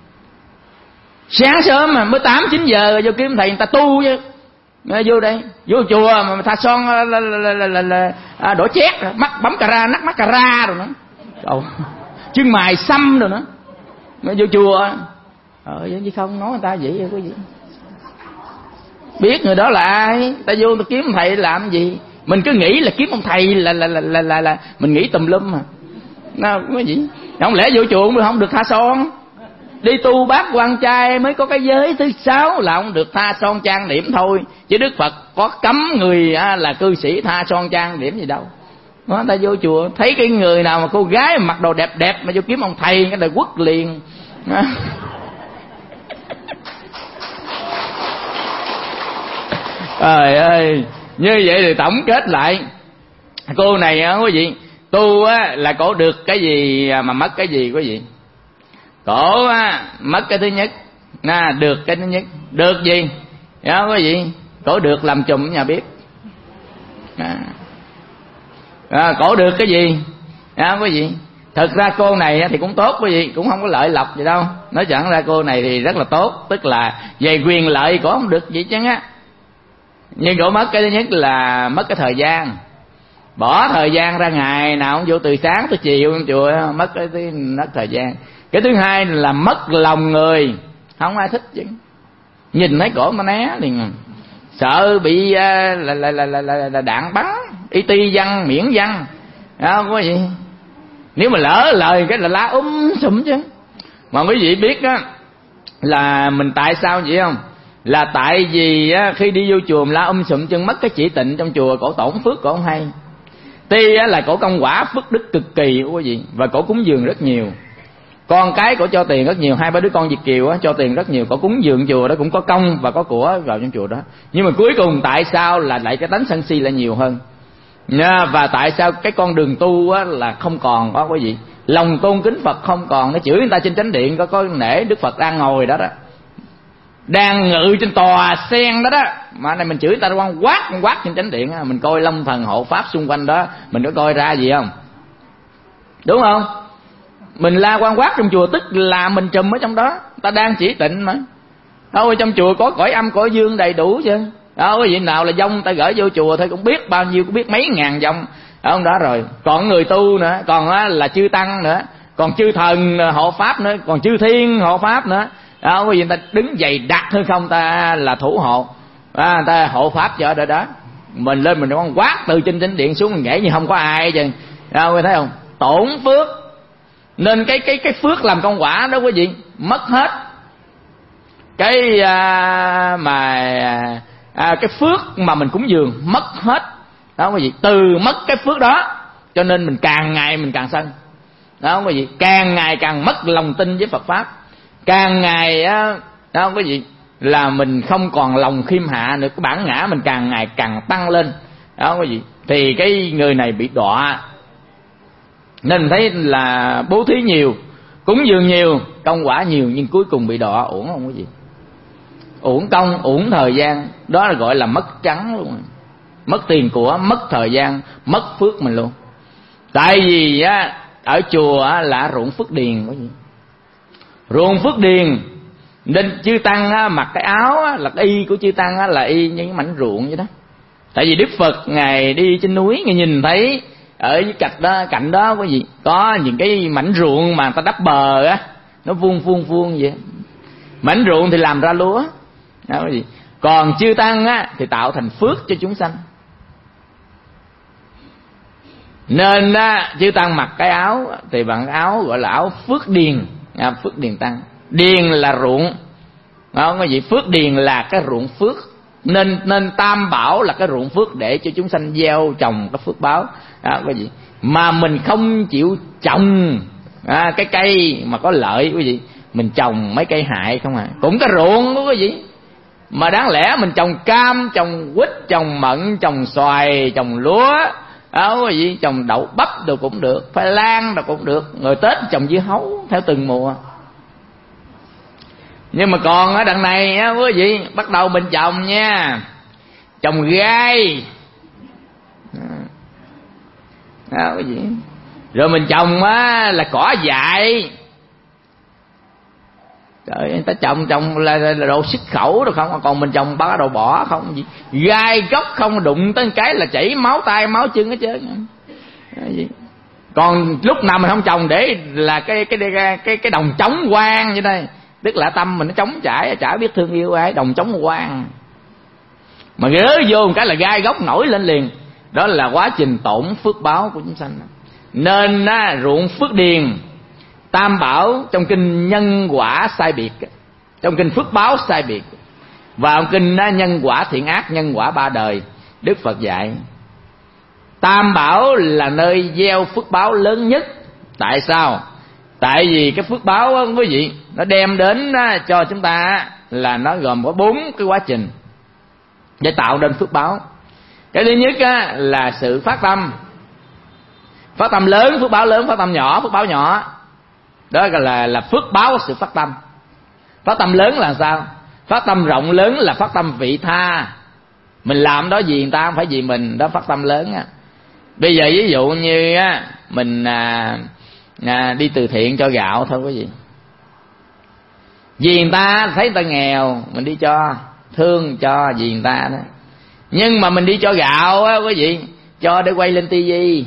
sáng sớm mà mới tám chín giờ rồi vô kiếm ông thầy, người ta tu chứ. Vô đây vô chùa mà tha son là, là, là, là, là, là à, đổ chét, mắt bấm cà ra, nắc mắt cà ra rồi nữa, trời, chân mài xăm rồi nữa. Mà vô chùa ờ chứ không nói người ta vậy quý vị. Biết người đó là ai, ta vô ta kiếm ông thầy làm gì. Mình cứ nghĩ là kiếm ông thầy là là là là, là, là mình nghĩ tùm lum mà. Nào cái gì? Không lẽ vô chùa không được tha son? Đi tu bát quan trai mới có cái giới thứ sáu là không được tha son trang điểm thôi, chứ Đức Phật có cấm người à, là cư sĩ tha son trang điểm gì đâu. Người ta vô chùa thấy cái người nào mà cô gái mặc đồ đẹp đẹp mà vô kiếm ông thầy, cái đời quất liền. Trời ơi, như vậy thì tổng kết lại, cô này á quý vị, tu á là cổ được cái gì mà mất cái gì quý vị. Cổ á mất cái thứ nhất, à, được cái thứ nhất, được gì? Đó quý vị, cổ được làm chùm ở nhà bếp. À. À, cổ được cái gì? À, quý vị, thực ra cô này thì cũng tốt quý vị, cũng không có lợi lộc gì đâu. Nói chẳng ra cô này thì rất là tốt, tức là về quyền lợi cổ không được gì chứ á. Nhưng cổ mất cái thứ nhất là mất cái thời gian, bỏ thời gian ra ngày nào cũng vô từ sáng tới chiều trong chùa, mất cái thứ mất thời gian. Cái thứ hai là mất lòng người, không ai thích chứ. Nhìn thấy cổ mà né liền, sợ bị uh, là, là, là, là, là, là đạn bắn, y ti văn, miễn văn, không có gì. Nếu mà lỡ lời cái là lá um sùm chứ. Mà quý vị biết á là mình tại sao vậy không? Là tại vì á, khi đi vô chùa la um sùm chân, mất cái chỉ tịnh trong chùa, cổ tổn phước cổ không hay. Tuy á, là cổ công quả phước đức cực kỳ quý vị, và cổ cúng dường rất nhiều. Con cái cổ cho tiền rất nhiều, hai ba đứa con Việt kiều á cho tiền rất nhiều, cổ cúng dường chùa đó cũng có công và có của vào trong chùa đó. Nhưng mà cuối cùng tại sao là lại cái tánh sân si lại nhiều hơn nha. Và tại sao cái con đường tu á là không còn có quý vị, lòng tôn kính Phật không còn. Nó chửi người ta trên chánh điện, có có nể Đức Phật đang ngồi đó đó, đang ngự trên tòa sen đó đó, mà này mình chửi người ta quan quát quát trên chánh điện. Mình coi long thần hộ pháp xung quanh đó, mình có coi ra gì không? Đúng không? Mình la quan quát trong chùa tức là mình trùm ở trong đó, ta đang chỉ tịnh mà. Đâu trong chùa có cõi âm cõi dương đầy đủ chứ. Đó, quý vị nào là dông ta gửi vô chùa thôi cũng biết bao nhiêu, cũng biết mấy ngàn dông ở trong đó rồi. Còn người tu nữa, còn là chư tăng nữa, còn chư thần hộ pháp nữa, còn chư thiên hộ pháp nữa. Đó, quý vị ta đứng dày đặc hơn không, ta là thủ hộ, à, ta hộ pháp cho đó đó. Mình lên mình quan quát từ trên chánh điện xuống, mình nghĩ như không có ai chứ. Đó, quý vị thấy không? Tổn phước. Nên cái cái cái phước làm công quả đó quý vị mất hết. Cái à, mà à, cái phước mà mình cúng dường mất hết đó quý vị. Từ mất cái phước đó cho nên mình càng ngày mình càng sân đó quý vị, càng ngày càng mất lòng tin với Phật pháp, càng ngày á đó quý vị là mình không còn lòng khiêm hạ nữa, cái bản ngã mình càng ngày càng tăng lên đó quý vị. Thì cái người này bị đọa. Nên thấy là bố thí nhiều, cúng dường nhiều, công quả nhiều, nhưng cuối cùng bị đọa. Uổng không quý vị? Uổng công, uổng thời gian. Đó là gọi là mất trắng luôn. Mất tiền của, mất thời gian, mất phước mình luôn. Tại vì á, ở chùa á, là ruộng phước điền quý vị. Ruộng phước điền, nên chư tăng á, mặc cái áo á, là cái y của chư tăng á, là y như cái mảnh ruộng vậy đó. Tại vì Đức Phật Ngài đi trên núi, Ngài nhìn thấy ở dưới cạnh đó, cạnh đó có gì, có những cái mảnh ruộng mà người ta đắp bờ á, nó vuông vuông vuông vậy. Mảnh ruộng thì làm ra lúa đó, cái gì. Còn chư tăng á thì tạo thành phước cho chúng sanh. Nên á, chư tăng mặc cái áo thì bằng áo gọi là áo phước điền, à, phước điền tăng. Điền là ruộng, không có gì. Phước điền là cái ruộng phước. Nên nên tam bảo là cái ruộng phước để cho chúng sanh gieo trồng cái phước báo đó, quý vị. Mà mình không chịu trồng à, cái cây mà có lợi quý vị, mình trồng mấy cây hại không à. Cũng cái ruộng đó quý vị, mà đáng lẽ mình trồng cam, trồng quýt, trồng mận, trồng xoài, trồng lúa đó quý vị, trồng đậu bắp đồ cũng được, khoai lang đồ cũng được, rồi Tết trồng dưa hấu theo từng mùa. Nhưng mà còn ở đằng này á quý vị, bắt đầu mình trồng nha, trồng gai đó quý vị. Rồi mình trồng á là cỏ dại. Trời, người ta trồng trồng là, là, là đồ xuất khẩu rồi không, còn mình trồng ba đồ bỏ không gì. Gai gốc không, đụng tới cái là chảy máu tay máu chân hết trơn. Còn lúc nào mình không trồng để là cái cái cái cái, cái đồng chống quang như đây, tức là tâm mình nó trống trải, chả biết thương yêu ai, đồng chống quang. Mà gỡ vô một cái là gai gốc nổi lên liền. Đó là quá trình tổn phước báo của chúng sanh. Nên á, ruộng phước điền, tam bảo trong kinh nhân quả sai biệt, trong kinh phước báo sai biệt, và trong kinh á, nhân quả thiện ác, nhân quả ba đời, Đức Phật dạy Tam Bảo là nơi gieo phước báo lớn nhất. Tại sao? Tại vì cái phước báo đó, quý vị, nó đem đến cho chúng ta là nó gồm có bốn cái quá trình để tạo nên phước báo. Cái thứ nhất á, là sự phát tâm. Phát tâm lớn, phước báo lớn. Phát tâm nhỏ, phước báo nhỏ. Đó là là phước báo sự phát tâm. Phát tâm lớn là sao? Phát tâm rộng lớn là phát tâm vị tha. Mình làm đó vì người ta, không phải vì mình. Đó phát tâm lớn á. Bây giờ ví dụ như á, mình à, à, đi từ thiện cho gạo thôi quý vị. Vì người ta thấy người ta nghèo, mình đi cho, thương cho vì người ta đó. Nhưng mà mình đi cho gạo á quý vị, cho để quay lên tivi,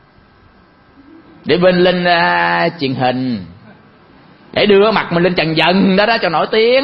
để bên lên uh, truyền hình, để đưa mặt mình lên trần dần đó đó cho nổi tiếng.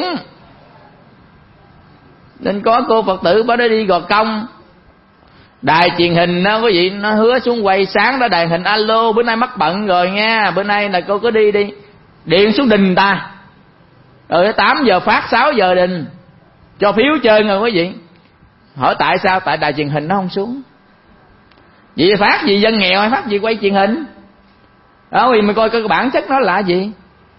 Nên có cô Phật tử bà đó đi gọt công, đài truyền hình đó quý vị, nó hứa xuống quay sáng đó, đài hình alo bữa nay mắc bận rồi nha, bữa nay là cô cứ đi đi, điện xuống đình ta, rồi tám giờ phát, sáu giờ đình, cho phiếu trơn rồi quý vị. Hỏi tại sao? Tại đài truyền hình nó không xuống. Vậy phát gì dân nghèo hay phát gì quay truyền hình đó, vì mình coi cái bản chất nó là gì.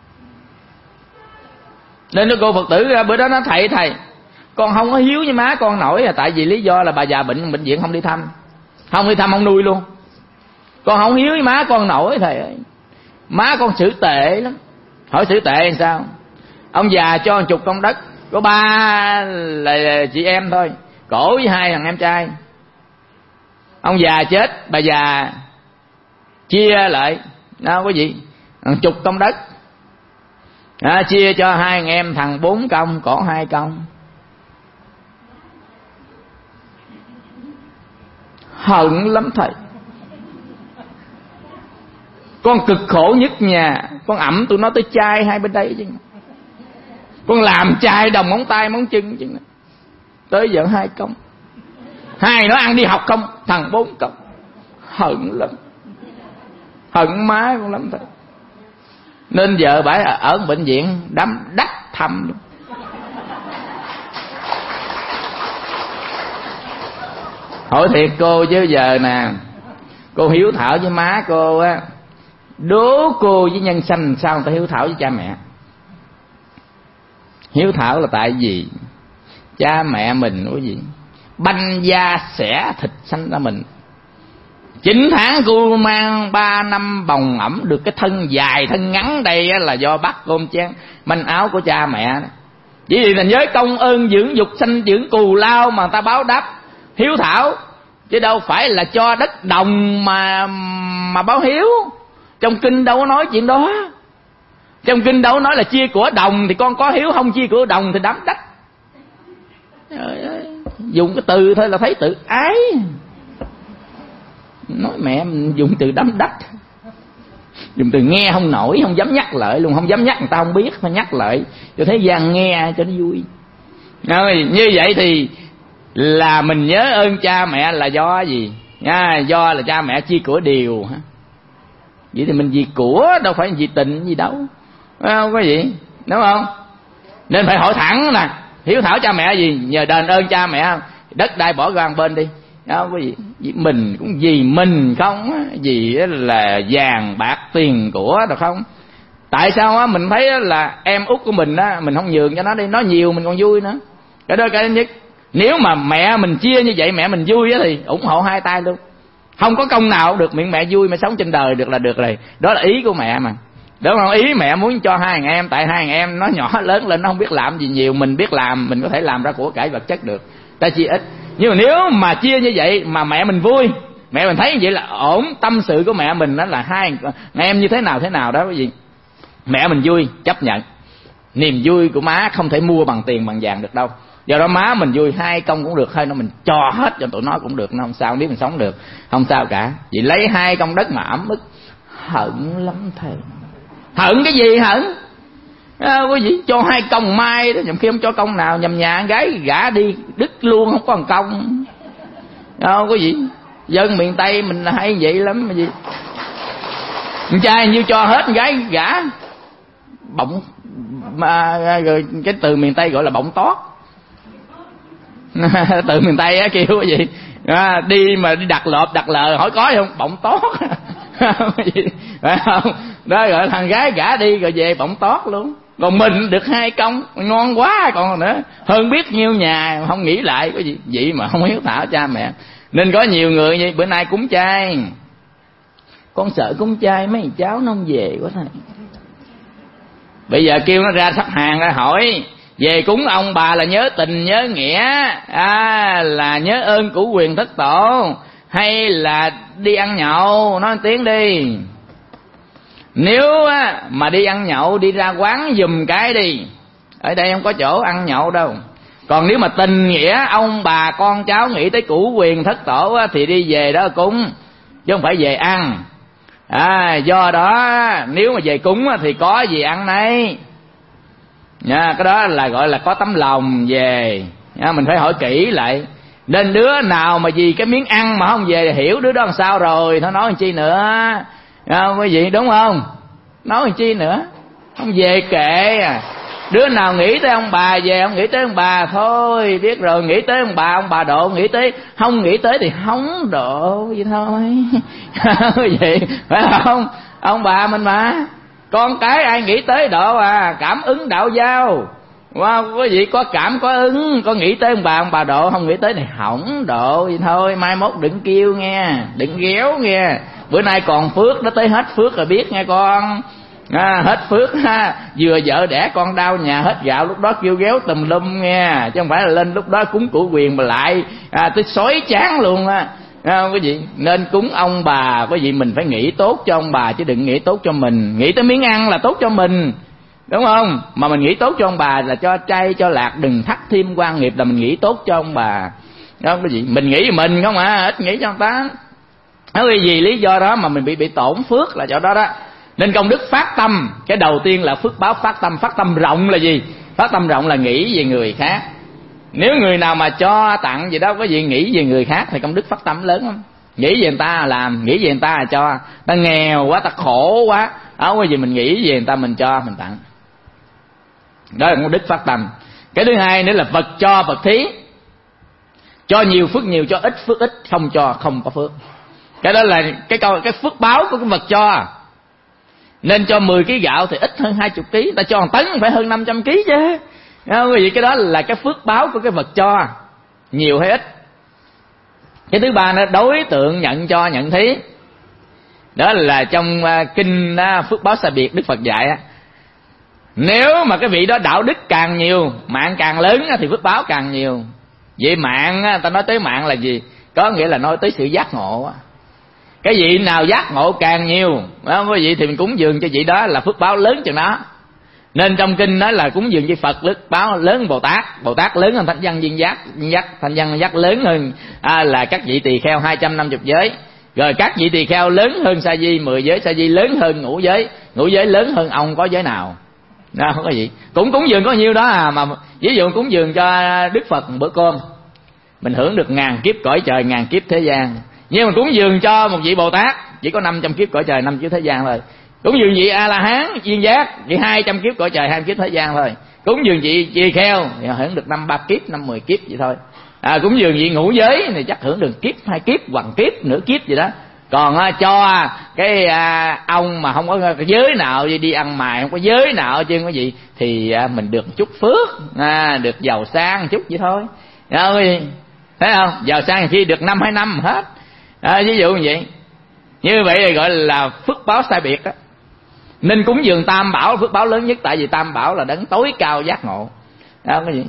Nên cô Phật tử bữa đó nó thầy thầy con không có hiếu với má con nổi, là tại vì lý do là bà già bệnh bệnh viện không đi thăm, không đi thăm không nuôi luôn. Con không hiếu với má con nổi thầy ơi, má con xử tệ lắm. Hỏi xử tệ làm sao? Ông già cho một chục công đất, có ba là chị em thôi, cổ với hai thằng em trai. Ông già chết, bà già chia lại đó quý vị, một chục công đất đó, chia cho hai thằng em, thằng bốn công, cổ hai công. Hận lắm thầy. Con cực khổ nhất nhà, con ẵm tụi nó tới chai hai bên đây chứ. Con làm chai đồng móng tay móng chân chứ. Tới giờ hai công. Hai nó ăn đi học không, thằng bốn công. Hận lắm. Hận má con lắm thầy. Nên vợ bả ở bệnh viện đám đắc thăm luôn. Hỏi thiệt cô chứ giờ nè, cô hiếu thảo với má cô á, đố cô với nhân sanh sao người ta hiếu thảo với cha mẹ? Hiếu thảo là tại vì cha mẹ mình quý vị banh da xẻ thịt sanh ra mình. Chín tháng cô mang ba năm bồng ẩm được cái thân dài thân ngắn đây là do bắt cơm chén manh áo của cha mẹ đó. Chỉ vì là nhớ công ơn dưỡng dục sanh dưỡng cù lao mà người ta báo đáp hiếu thảo, chứ đâu phải là cho đất đồng mà mà báo hiếu. Trong kinh đâu có nói chuyện đó. Trong kinh đâu có nói là chia của đồng thì con có hiếu, không chia của đồng thì đám đất. Trời ơi, dùng cái từ thôi là thấy tự ái. Nói mẹ mình dùng từ đám đất, dùng từ nghe không nổi, không dám nhắc lại luôn, không dám nhắc người ta không biết, phải nhắc lại cho thế gian nghe cho nó vui. Rồi, như vậy thì là mình nhớ ơn cha mẹ là do gì? À, do là cha mẹ chia của điều hả? Vậy thì mình vì của, đâu phải vì tình gì đâu, không có gì, đúng không? Nên phải hỏi thẳng nè, hiếu thảo cha mẹ gì? Nhờ đền ơn cha mẹ, đất đai bỏ qua một bên đi, không có gì. Mình cũng vì mình không, vì là vàng bạc tiền của được không? Tại sao á mình thấy là em út của mình á, mình không nhường cho nó đi, nó nhiều mình còn vui nữa. Cái đó cái thứ nhất. Nếu mà mẹ mình chia như vậy, mẹ mình vui á thì ủng hộ hai tay luôn. Không có công nào được, miệng mẹ vui, mẹ sống trên đời được là được rồi. Đó là ý của mẹ mà. Đúng không? Ý mẹ muốn cho hai thằng em, tại hai thằng em nó nhỏ lớn lên nó không biết làm gì nhiều, mình biết làm, mình có thể làm ra của cải vật chất được. Ta chia ít. Nhưng mà nếu mà chia như vậy mà mẹ mình vui, mẹ mình thấy như vậy là ổn, tâm sự của mẹ mình đó là hai thằng em như thế nào thế nào đó cái gì. Mẹ mình vui, chấp nhận. Niềm vui của má không thể mua bằng tiền bằng vàng được đâu. Do đó má mình vui hai công cũng được, hơi nó mình cho hết cho tụi nó cũng được, nó không sao, nếu mình sống được không sao cả. Vì lấy hai công đất mà ẩm ức. Hận lắm thầy. Hận cái gì hận? À, quý vị cho hai công mai đó, nhầm khi không cho công nào, nhầm nhà gái gả đi đứt luôn, không có một công. Đâu quý vị, dân miền Tây mình là hay vậy lắm mà gì. Con trai như cho hết, gái gả bỗng mà, rồi cái từ miền Tây gọi là bỗng tót. Từ miền Tây á kêu cái gì À, đi mà đi đặt lợp đặt lờ hỏi có không, bỗng tót. Phải không? Đó gọi thằng gái gả đi rồi về bỗng tót luôn. Còn mình được hai công ngon quá còn nữa, hơn biết nhiêu nhà không nghĩ lại có gì vậy mà không hiếu thảo cha mẹ. Nên có nhiều người như bữa nay cúng chay, con sợ cúng chay mấy cháu nó không về quá thầy. Bây giờ kêu nó ra sắp hàng ra hỏi về cúng ông bà là nhớ tình nhớ nghĩa, à, là nhớ ơn cửu quyền thất tổ, hay là đi ăn nhậu? Nói tiếng đi. Nếu á, mà đi ăn nhậu đi ra quán giùm cái đi, ở đây không có chỗ ăn nhậu đâu. Còn nếu mà tình nghĩa ông bà con cháu nghĩ tới cửu quyền thất tổ á, thì đi về đó cúng chứ không phải về ăn. À, do đó nếu mà về cúng á, thì có gì ăn nấy nha. Cái đó là gọi là có tấm lòng về nha. Mình phải hỏi kỹ lại. Nên đứa nào mà vì cái miếng ăn mà không về hiểu đứa đó làm sao rồi, nó nói làm chi nữa. À, quý vị đúng không? Nói làm chi nữa, không về kệ à. Đứa nào nghĩ tới ông bà về, không nghĩ tới ông bà thôi, biết rồi. Nghĩ tới ông bà, ông bà độ, nghĩ tới, không nghĩ tới thì không độ vậy thôi. Quý vị phải không? Ông bà mình mà, con cái ai nghĩ tới độ à. Cảm ứng đạo giao. Wow, quý vị có cảm có ứng, có nghĩ tới ông bà, ông bà độ, không nghĩ tới thì hỏng độ vậy thôi. Mai mốt đừng kêu nghe, đừng ghéo nghe. Bữa nay còn phước, nó tới hết phước rồi biết nghe con. À, hết phước ha, vừa vợ đẻ con đau nhà hết gạo, lúc đó kêu ghéo tùm lum nghe, chứ không phải là lên lúc đó cúng cửu quyền mà lại à, tới xói chán luôn á. À, quý vị nên cúng ông bà, quý vị mình phải nghĩ tốt cho ông bà chứ đừng nghĩ tốt cho mình. Nghĩ tới miếng ăn là tốt cho mình, đúng không? Mà mình nghĩ tốt cho ông bà là cho chay cho lạc, đừng thắt thêm quan nghiệp, là mình nghĩ tốt cho ông bà. Đó quý vị, mình nghĩ mình không à, ít nghĩ cho người ta. Đó, vì gì lý do đó mà mình bị bị tổn phước là chỗ đó đó. Nên công đức phát tâm, cái đầu tiên là phước báo phát tâm. Phát tâm rộng là gì? Phát tâm rộng là nghĩ về người khác. Nếu người nào mà cho tặng gì đó, có gì nghĩ về người khác thì công đức phát tâm lớn lắm. Nghĩ về người ta là làm, nghĩ về người ta là cho. Ta nghèo quá, ta khổ quá, đó có gì mình nghĩ về người ta, mình cho, mình tặng. Đó là công đức phát tâm. Cái thứ hai nữa là vật cho vật thí. Cho nhiều phước nhiều, cho ít phước ít, không cho không có phước. Cái đó là cái câu cái phước báo của cái vật cho. Nên cho mười ký gạo thì ít hơn hai mươi ký, ta cho một tấn phải hơn năm trăm ký chứ. Không, quý vị, cái đó là cái phước báo của cái vật cho, nhiều hay ít. Cái thứ ba là đối tượng nhận cho nhận thí. Đó là trong uh, kinh uh, phước báo xa biệt Đức Phật dạy. Nếu mà cái vị đó đạo đức càng nhiều, mạng càng lớn thì phước báo càng nhiều. Vậy mạng, ta nói tới mạng là gì? Có nghĩa là nói tới sự giác ngộ. Cái vị nào giác ngộ càng nhiều, đó quý vị, thì mình cúng dường cho vị đó là phước báo lớn chừng đó. Nên trong kinh nói là cúng dường cho Phật phước báo lớn hơn Bồ Tát. Bồ Tát lớn hơn Thánh Văn Viên Giác, Viên Giác Thanh Văn Viên Giác lớn hơn à, là các vị tỳ kheo hai trăm năm mươi giới. Rồi các vị tỳ kheo lớn hơn Sa Di mười giới, Sa Di lớn hơn ngũ giới, ngũ giới lớn hơn ông có giới nào. Đó, không có gì. Cũng cúng dường có nhiêu đó à, mà ví dụ cúng dường cho Đức Phật một bữa cơm, mình hưởng được ngàn kiếp cõi trời, ngàn kiếp thế gian. Nhưng mà cúng dường cho một vị Bồ Tát chỉ có năm trăm kiếp cõi trời, năm kiếp thế gian thôi. Cúng dường vị A La Hán Viên Giác chỉ hai trăm kiếp cõi trời, hai kiếp thế gian thôi. Cúng dường vị tỳ kheo thì hưởng được năm ba kiếp, năm mười kiếp vậy thôi. À, cúng dường vị ngũ giới thì chắc hưởng được kiếp, hai kiếp, hoặc kiếp, nửa kiếp gì đó. Còn à, cho cái à, ông mà không có cái giới nào đi ăn mài, không có giới nào chứ có gì thì à, mình được chút phước, à, được giàu sang chút vậy thôi. Đó, thấy không? Giàu sang khi được năm hai năm hết. À, ví dụ như vậy. Như vậy thì gọi là phước báo sai biệt đó. Nên cúng dường Tam Bảo là phước báo lớn nhất, tại vì Tam Bảo là đấng tối cao giác ngộ. Đó, cái gì?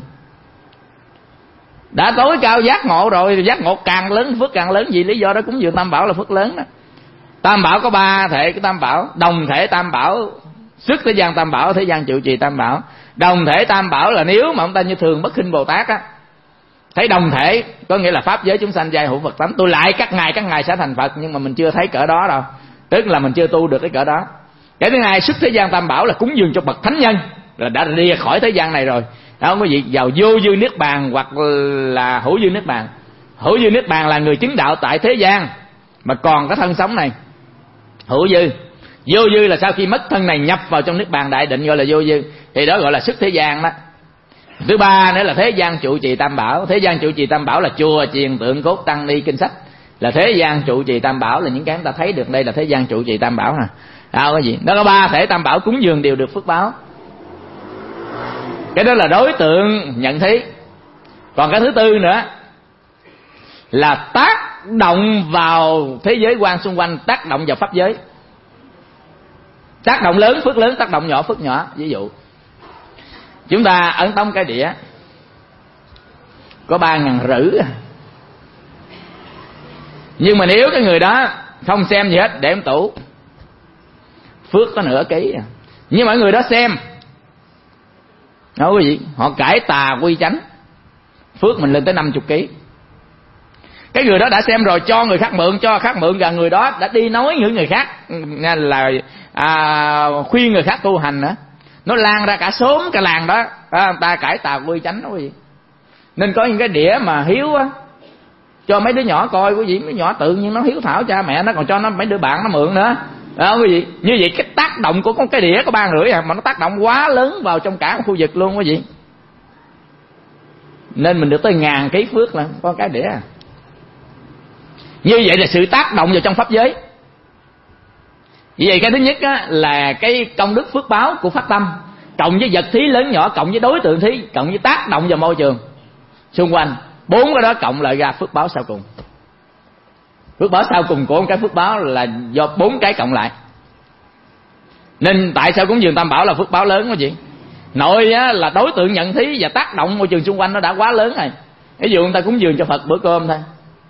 Đã tối cao giác ngộ rồi thì giác ngộ càng lớn, phước càng lớn, vì lý do đó cúng dường Tam Bảo là phước lớn đó. Tam Bảo có ba thể cái Tam Bảo, đồng thể Tam Bảo, xuất thế gian Tam Bảo, thế gian trụ trì Tam Bảo. Đồng thể Tam Bảo là nếu mà ông ta như Thường Bất Khinh Bồ Tát á, thấy đồng thể có nghĩa là pháp giới chúng sanh giai hữu Phật tánh, tôi lại các ngài các ngài sẽ thành Phật, nhưng mà mình chưa thấy cỡ đó đâu, tức là mình chưa tu được cái cỡ đó. Cái thứ hai, xuất thế gian Tam Bảo là cúng dường cho bậc thánh nhân, là đã đi khỏi thế gian này rồi, đó quý vị, vào vô dư niết bàn hoặc là hữu dư niết bàn. Hữu dư niết bàn là người chứng đạo tại thế gian mà còn cái thân sống này, hữu dư. Vô dư là sau khi mất thân này nhập vào trong niết bàn đại định gọi là vô dư, thì đó gọi là xuất thế gian đó. Thứ ba nữa là thế gian trụ trì tam bảo. Thế gian trụ trì tam bảo là chùa, chiền, tượng, cốt, tăng ni, kinh sách, là thế gian trụ trì tam bảo, là những cái chúng ta thấy được đây là thế gian trụ trì tam bảo nè. Đâu cái gì? Đó có ba thể tam bảo cúng dường đều được phước báo. Cái đó là đối tượng nhận thí. Còn cái thứ tư nữa là tác động vào thế giới quan xung quanh, tác động vào pháp giới. Tác động lớn phước lớn, tác động nhỏ phước nhỏ. Ví dụ chúng ta ấn tống cái đĩa có ba ngàn rưỡi, nhưng mà nếu cái người đó không xem gì hết để em tủ, phước có nửa ký. Nhưng mà người đó xem, nói quý vị, họ cải tà quy chánh, phước mình lên tới năm mươi ký. Cái người đó đã xem rồi, cho người khác mượn, cho khác mượn, và người đó đã đi nói những người khác là à, khuyên người khác tu hành nữa, nó lan ra cả xóm cả làng đó, à, ta cải tà quy chánh đó quý vị. Nên có những cái đĩa mà hiếu á, cho mấy đứa nhỏ coi quý vị, mấy nhỏ tự nhiên nó hiếu thảo cha mẹ nó, còn cho nó mấy đứa bạn nó mượn nữa đó quý vị. Như vậy cái tác động của con cái đĩa có ba rưỡi à, mà nó tác động quá lớn vào trong cả một khu vực luôn quý vị. Nên mình được tới ngàn ký phước là con cái đĩa à. Như vậy là sự tác động vào trong pháp giới. Vì vậy cái thứ nhất á, là cái công đức phước báo của phát tâm, cộng với vật thí lớn nhỏ, cộng với đối tượng thí, cộng với tác động vào môi trường xung quanh, bốn cái đó cộng lại ra phước báo sau cùng. Phước báo sau cùng của cái phước báo là do bốn cái cộng lại. Nên tại sao cúng dường tam bảo là phước báo lớn quý vị? Nội á, là đối tượng nhận thí và tác động môi trường xung quanh nó đã quá lớn rồi. Ví dụ người ta cúng dường cho Phật bữa cơm thôi,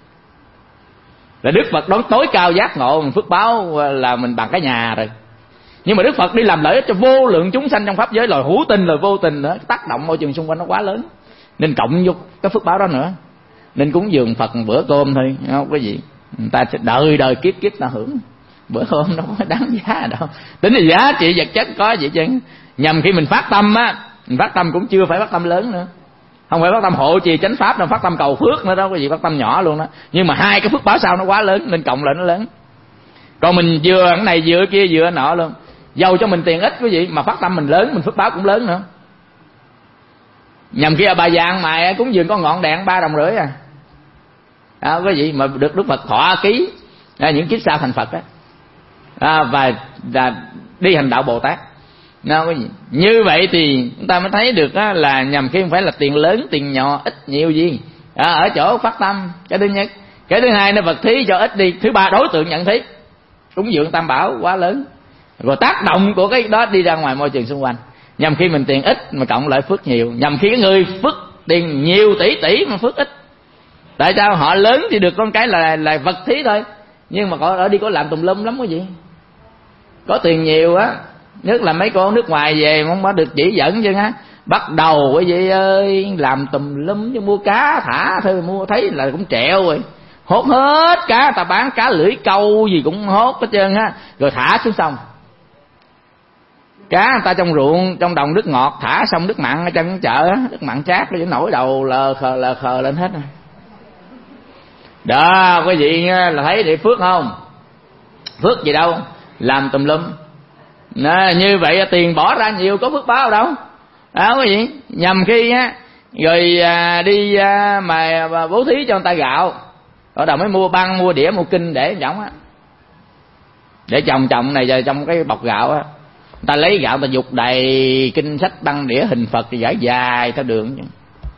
là Đức Phật đón tối cao giác ngộ, mình phước báo là mình bằng cái nhà rồi. Nhưng mà Đức Phật đi làm lợi ích cho vô lượng chúng sanh trong pháp giới, loài hữu tình, loài vô tình nữa, tác động môi trường xung quanh nó quá lớn, nên cộng vô cái phước báo đó nữa. Nên cúng dường Phật một bữa cơm thôi, không có gì, người ta sẽ đời đời kiếp kiếp ta hưởng. Bữa cơm đâu có đáng giá đâu, tính là giá trị vật chất có vậy chứ. Nhằm khi mình phát tâm á, mình phát tâm cũng chưa phải phát tâm lớn nữa, không phải phát tâm hộ trì chánh pháp đâu, phát tâm cầu phước nữa đó quý vị, phát tâm nhỏ luôn đó. Nhưng mà hai cái phước báo sau nó quá lớn nên cộng lại nó lớn. Còn mình vừa cái này vừa cái kia vừa cái nọ luôn, dầu cho mình tiền ít quý vị mà phát tâm mình lớn, mình phước báo cũng lớn nữa. Nhằm khi bà già mày cúng dường con ngọn đèn ba đồng rưỡi à, đó quý vị, mà được Đức Phật thọ ký à, những kiếp sau thành Phật đó, à, và, và đi hành đạo Bồ Tát. Nào, quý vị. Như vậy thì chúng ta mới thấy được á, là nhằm khi không phải là tiền lớn tiền nhỏ ít nhiều gì à, ở chỗ phát tâm. Cái thứ nhất. Cái thứ hai nó vật thí cho ít đi. Thứ ba đối tượng nhận thí, cúng dường tam bảo quá lớn, rồi tác động của cái đó đi ra ngoài môi trường xung quanh. Nhằm khi mình tiền ít mà cộng lại phước nhiều, nhằm khi cái người phước tiền nhiều tỷ tỷ mà phước ít. Tại sao? Họ lớn thì được con cái là là vật thí thôi, nhưng mà có ở đi có làm tùm lum lắm quý vị. Có tiền nhiều á, nhất là mấy cô nước ngoài về không có được chỉ dẫn chứ ha, bắt đầu quý vị ơi làm tùm lum, chứ mua cá thả thôi, mua thấy là cũng trẹo rồi, hốt hết cá, ta bán cá lưỡi câu gì cũng hốt hết trơn á, rồi thả xuống sông. Cá người ta trong ruộng trong đồng nước ngọt, thả xong nước mặn ở trong chợ á, nước mặn chát nó nổi đầu lờ khờ lờ khờ lên hết rồi. Đó quý vị là thấy địa phước không? Phước gì đâu, làm tùm lum. Nè, như vậy tiền bỏ ra nhiều có phước báo đâu đó quý vị. Nhằm khi á rồi à, đi à, mà, mà bố thí cho người ta gạo, ở đầu mới mua băng mua đĩa mua kinh để trồng á, để trồng trồng này giờ trong cái bọc gạo á, người ta lấy gạo người ta dục đầy kinh sách băng đĩa hình Phật thì giải dài theo đường chứ.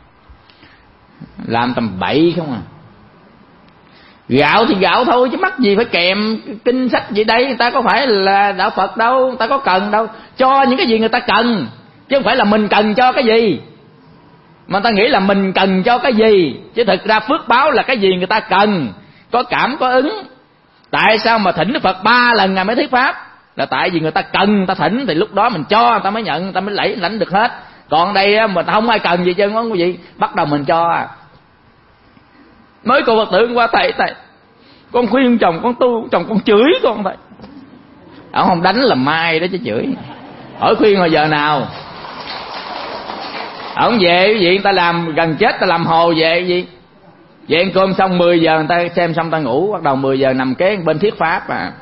Làm tầm bậy không à. Gạo thì gạo thôi chứ mắc gì phải kèm kinh sách gì đây, người ta có phải là đạo Phật đâu, người ta có cần đâu, cho những cái gì người ta cần, chứ không phải là mình cần cho cái gì. Mà người ta nghĩ là mình cần cho cái gì, chứ thực ra phước báo là cái gì người ta cần, có cảm có ứng. Tại sao mà thỉnh Đức Phật ba lần ngày mới thuyết pháp, là tại vì người ta cần, người ta thỉnh thì lúc đó mình cho, người ta mới nhận, người ta mới lấy lãnh được hết. Còn đây mình không ai cần gì trơn, quý vị, bắt đầu mình cho. Mới cô Phật tử qua thầy, thầy con khuyên chồng con tu, chồng con chửi con thầy. Ông không đánh là mai đó chứ chửi. Hỏi khuyên hồi giờ nào? Ông về cái gì, người ta làm gần chết, ta làm hồ về cái gì? Về ăn cơm xong mười giờ người ta xem xong ta ngủ, bắt đầu mười giờ nằm kế bên thuyết pháp à.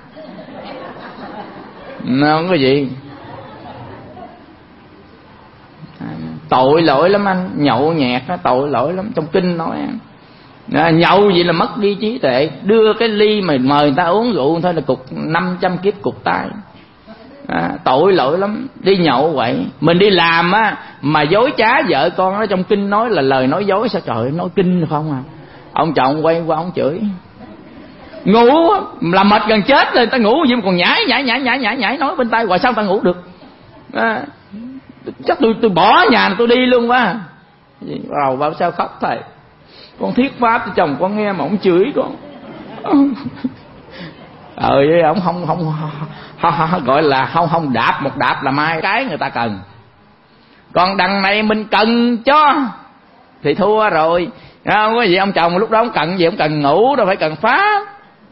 Nó không có gì. tội lỗi lắm anh. Nhậu nhẹt nó tội lỗi lắm, trong kinh nói à, nhậu vậy là mất đi trí tuệ. Đưa cái ly mà mời người ta uống rượu thôi là cục năm trăm kiếp cục tai. À, tội lỗi lắm. Đi nhậu vậy, mình đi làm á mà dối trá vợ con nó, trong kinh nói là lời nói dối. Sao trời ơi, nói kinh không à. Ông chồng quay qua ông chửi. Ngủ là mệt gần chết rồi, ta ngủ gì mà còn nhảy nhảy nhảy nhảy nhảy nhảy nói bên tai hoài, sao ta ngủ được. À, chắc tôi tôi bỏ nhà tôi đi luôn quá. Rồi bảo sao khóc thầy, con thuyết pháp cho chồng con nghe mà ông chửi con. Ờ với ông không không, không, không gọi là không không đạp một đạp là mai cái người ta cần. Còn đằng này mình cần cho thì thua rồi. Không có gì ông chồng lúc đó ông cần gì, ông cần ngủ đâu phải cần pháp.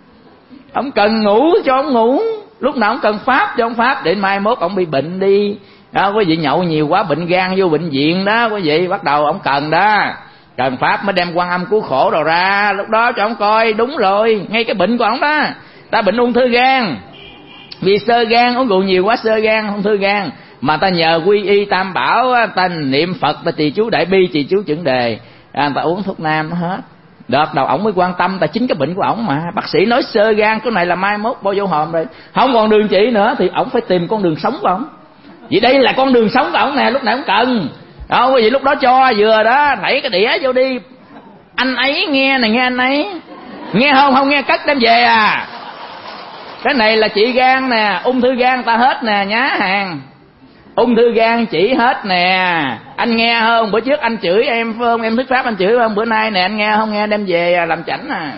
Ông cần ngủ cho ông ngủ, lúc nào ông cần pháp cho ông pháp, để mai mốt ông bị bệnh đi. Đó, quý vị nhậu nhiều quá bệnh gan vô bệnh viện đó quý vị, bắt đầu ông cần đó, cần pháp mới đem Quan Âm cứu khổ rồi ra, lúc đó cho ông coi đúng rồi, ngay cái bệnh của ông đó, ta bệnh ung thư gan, vì xơ gan, uống rượu nhiều quá xơ gan, ung thư gan, mà ta nhờ quy y tam bảo, ta niệm Phật, ta trì chú đại bi, trì chú chuẩn đề, à, ta uống thuốc nam nó hết. Đợt đầu ổng mới quan tâm, tại chính cái bệnh của ổng mà. Bác sĩ nói xơ gan, cái này là mai mốt bao vô hòm rồi, không còn đường chỉ nữa, thì ổng phải tìm con đường sống của ổng. Vậy đây là con đường sống của ổng nè, lúc này ổng cần. Đó, quý vị lúc đó cho vừa đó, thảy cái đĩa vô đi. Anh ấy nghe này, nghe anh ấy. Nghe không? Không nghe cất đem về à. Cái này là trị gan nè, ung thư gan ta hết nè, nhá hàng. Ung thư gan chỉ hết nè. Anh nghe không? Bữa trước anh chửi em phải không? Em thuyết pháp anh chửi không? Bữa nay nè anh nghe không? Nghe đem về làm chảnh à.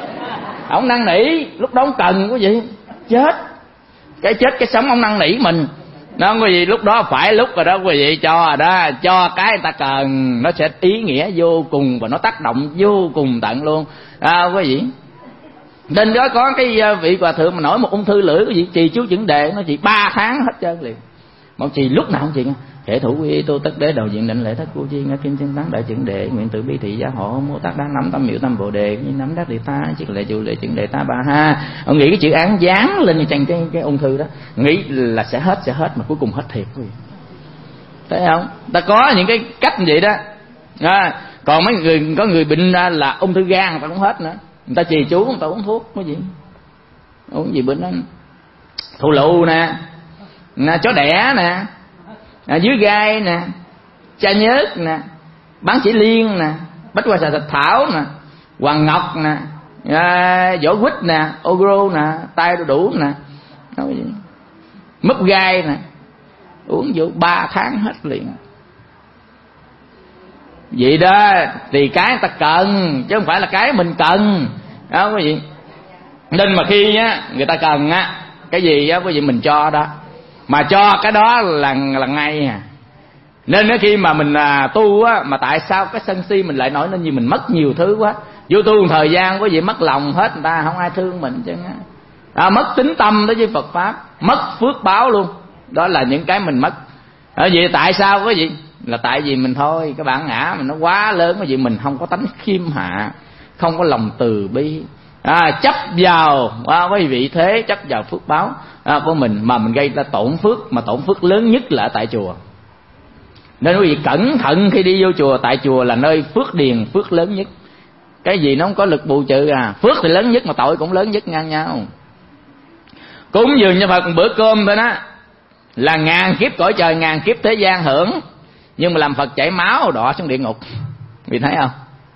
Ông năn nỉ, lúc đó ông cần quý vị. Chết. Cái chết cái sống ông năn nỉ mình. Đó quý vị, lúc đó phải lúc rồi đó quý vị, cho đó, cho cái người ta cần, nó sẽ ý nghĩa vô cùng và nó tác động vô cùng tận luôn. À, quý vị. Nên đó có cái vị hòa thượng mà nổi một ung thư lưỡi, quý vị trì chú chuẩn đề, nó chỉ ba tháng hết trơn liền. Mà trì lúc nào không trì nghe. Thể thủ quy y tu tất đế đầu diện định lễ thất cu chi nghe kim chân tán đại chuẩn đề, nguyện tự bi thị gia hộ mô tác đa nắm tâm miệu tâm bồ đề như nắm đắc địa ta chiết lệ trụ lệ chuẩn đề ta ba ha. Ông nghĩ cái chữ án dán lên như trên cái cái ung thư đó, nghĩ là sẽ hết sẽ hết mà cuối cùng hết thiệt quý vị. Thấy không? Ta có những cái cách như vậy đó. À, còn mấy người có người bệnh ra là ung thư gan người ta cũng hết nữa. Người ta trì chú, người ta uống thuốc cái gì? Uống gì bệnh đó? Thù lù nè, nè chó đẻ nè, à, dưới gai nè, cha nhớt nè, bán chỉ liên nè, bách hoa xà thạch thảo nè, hoàng ngọc nè, à, vỏ quýt nè, ogro nè, tai đu đủ nè, múp gai nè, uống vô ba tháng hết liền. Vậy đó thì cái người ta cần chứ không phải là cái mình cần đó quý vị. Nên mà khi á người ta cần á cái gì á quý vị mình cho đó, mà cho cái đó là là ngay à. Nên á khi mà mình à, tu á, mà tại sao cái sân si mình lại nổi nên gì, mình mất nhiều thứ quá. Vô tu một thời gian quý vị mất lòng hết người ta, không ai thương mình chứ á. À, mất tính tâm đối với Phật pháp, mất phước báo luôn. Đó là những cái mình mất. Ở vậy tại sao quý vị? Là tại vì mình thôi, cái bản ngã mình nó quá lớn, cái gì mình không có tánh khiêm hạ, không có lòng từ bi, à, chấp vào à, cái vị thế, chấp vào phước báo à, của mình, mà mình gây ra tổn phước, mà tổn phước lớn nhất là ở tại chùa. Nên quý vị cẩn thận khi đi vô chùa, tại chùa là nơi phước điền, phước lớn nhất. Cái gì nó không có lực bù trừ à, phước thì lớn nhất mà tội cũng lớn nhất ngang nhau. Cúng dường cho Phật một bữa cơm thôi đó là ngàn kiếp cõi trời, ngàn kiếp thế gian hưởng. Nhưng mà làm Phật chảy máu đọa xuống địa ngục, vì thấy không?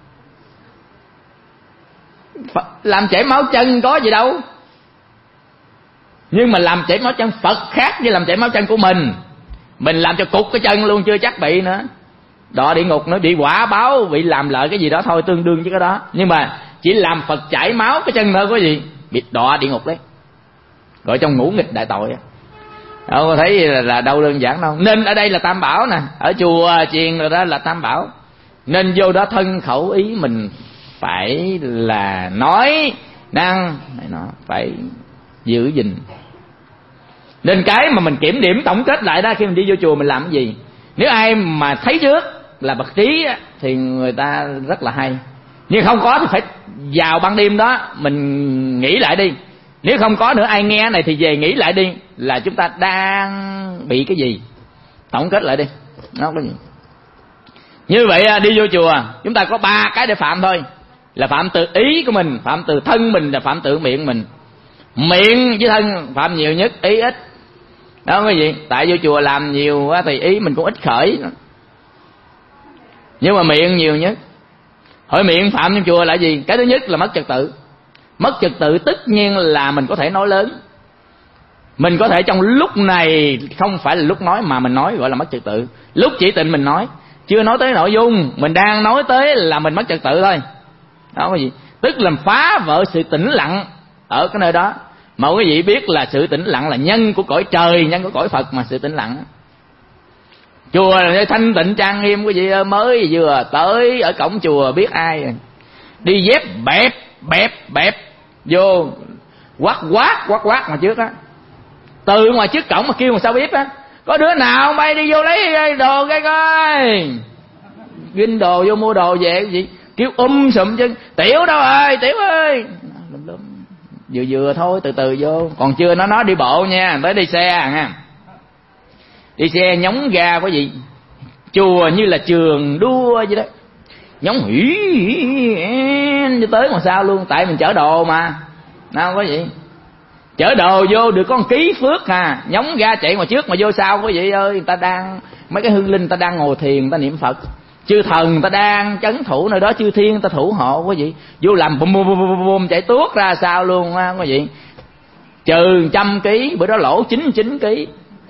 Phật, làm chảy máu chân có gì đâu, nhưng mà làm chảy máu chân Phật khác với làm chảy máu chân của mình. Mình làm cho cục cái chân luôn chưa chắc bị nữa, đọa địa ngục nữa, bị quả báo, bị làm lợi cái gì đó thôi, tương đương với cái đó. Nhưng mà chỉ làm Phật chảy máu cái chân nữa có gì, bị đọa địa ngục đấy, gọi trong ngũ nghịch đại tội á. Đâu có thấy là, là đâu đơn giản đâu. Nên ở đây là tam bảo nè, ở chùa chiền rồi đó là tam bảo. Nên vô đó thân khẩu ý mình phải là nói năng này nọ, phải giữ gìn. Nên cái mà mình kiểm điểm tổng kết lại đó, khi mình đi vô chùa mình làm cái gì, nếu ai mà thấy trước là bậc trí thì người ta rất là hay. Nhưng không có thì phải vào ban đêm đó mình nghĩ lại đi. Nếu không có nữa ai nghe này thì về nghĩ lại đi, là chúng ta đang bị cái gì, tổng kết lại đi. Nó có gì Như vậy đi vô chùa chúng ta có ba cái để phạm thôi, là phạm từ ý của mình, phạm từ thân mình, là phạm từ miệng mình. Miệng với thân phạm nhiều nhất, ý ít. Đó quý vị, tại vô chùa làm nhiều quá thì ý mình cũng ít khởi, nhưng mà miệng nhiều nhất. Hỏi miệng phạm trong chùa là gì? Cái thứ nhất là mất trật tự. Mất trật tự tất nhiên là mình có thể nói lớn, mình có thể trong lúc này không phải là lúc nói mà mình nói, gọi là mất trật tự. Lúc chỉ tịnh mình nói, chưa nói tới nội dung, mình đang nói tới là mình mất trật tự thôi. Đó quý vị, tức là phá vỡ sự tĩnh lặng ở cái nơi đó. Mà quý vị biết là sự tĩnh lặng là nhân của cõi trời, nhân của cõi Phật mà sự tĩnh lặng. Chùa là thanh tịnh trang nghiêm, quý vị ơi, mới vừa tới ở cổng chùa biết ai đi dép bẹp bẹp bẹp vô quát quát quát quát mà trước á, từ ngoài trước cổng mà kêu mà sao biết á, có đứa nào bay đi vô lấy đồ cái coi, ginh đồ vô mua đồ về cái gì, kêu um sùm chân, Tiểu đâu rồi, Tiểu ơi, vừa vừa thôi, từ từ vô, còn chưa nó nói đi bộ nha, tới đi xe nha, đi xe nhóng ga có gì, chùa như là trường đua vậy đó, nhóng hỉ cho tới mà sao luôn, tại mình chở đồ mà, nào có gì, chở đồ vô được có một ký phước à, nhóng ga chạy ngoài trước mà vô sau quý vị ơi, người ta đang mấy cái hương linh người ta đang ngồi thiền, người ta niệm Phật, chư thần người ta đang trấn thủ nơi đó, chư thiên người ta thủ hộ quý vị, vô làm bùm bùm bùm bùm chạy tuốt ra sao luôn á quý vị, trừ trăm ký, bữa đó lỗ chín mươi chín ký.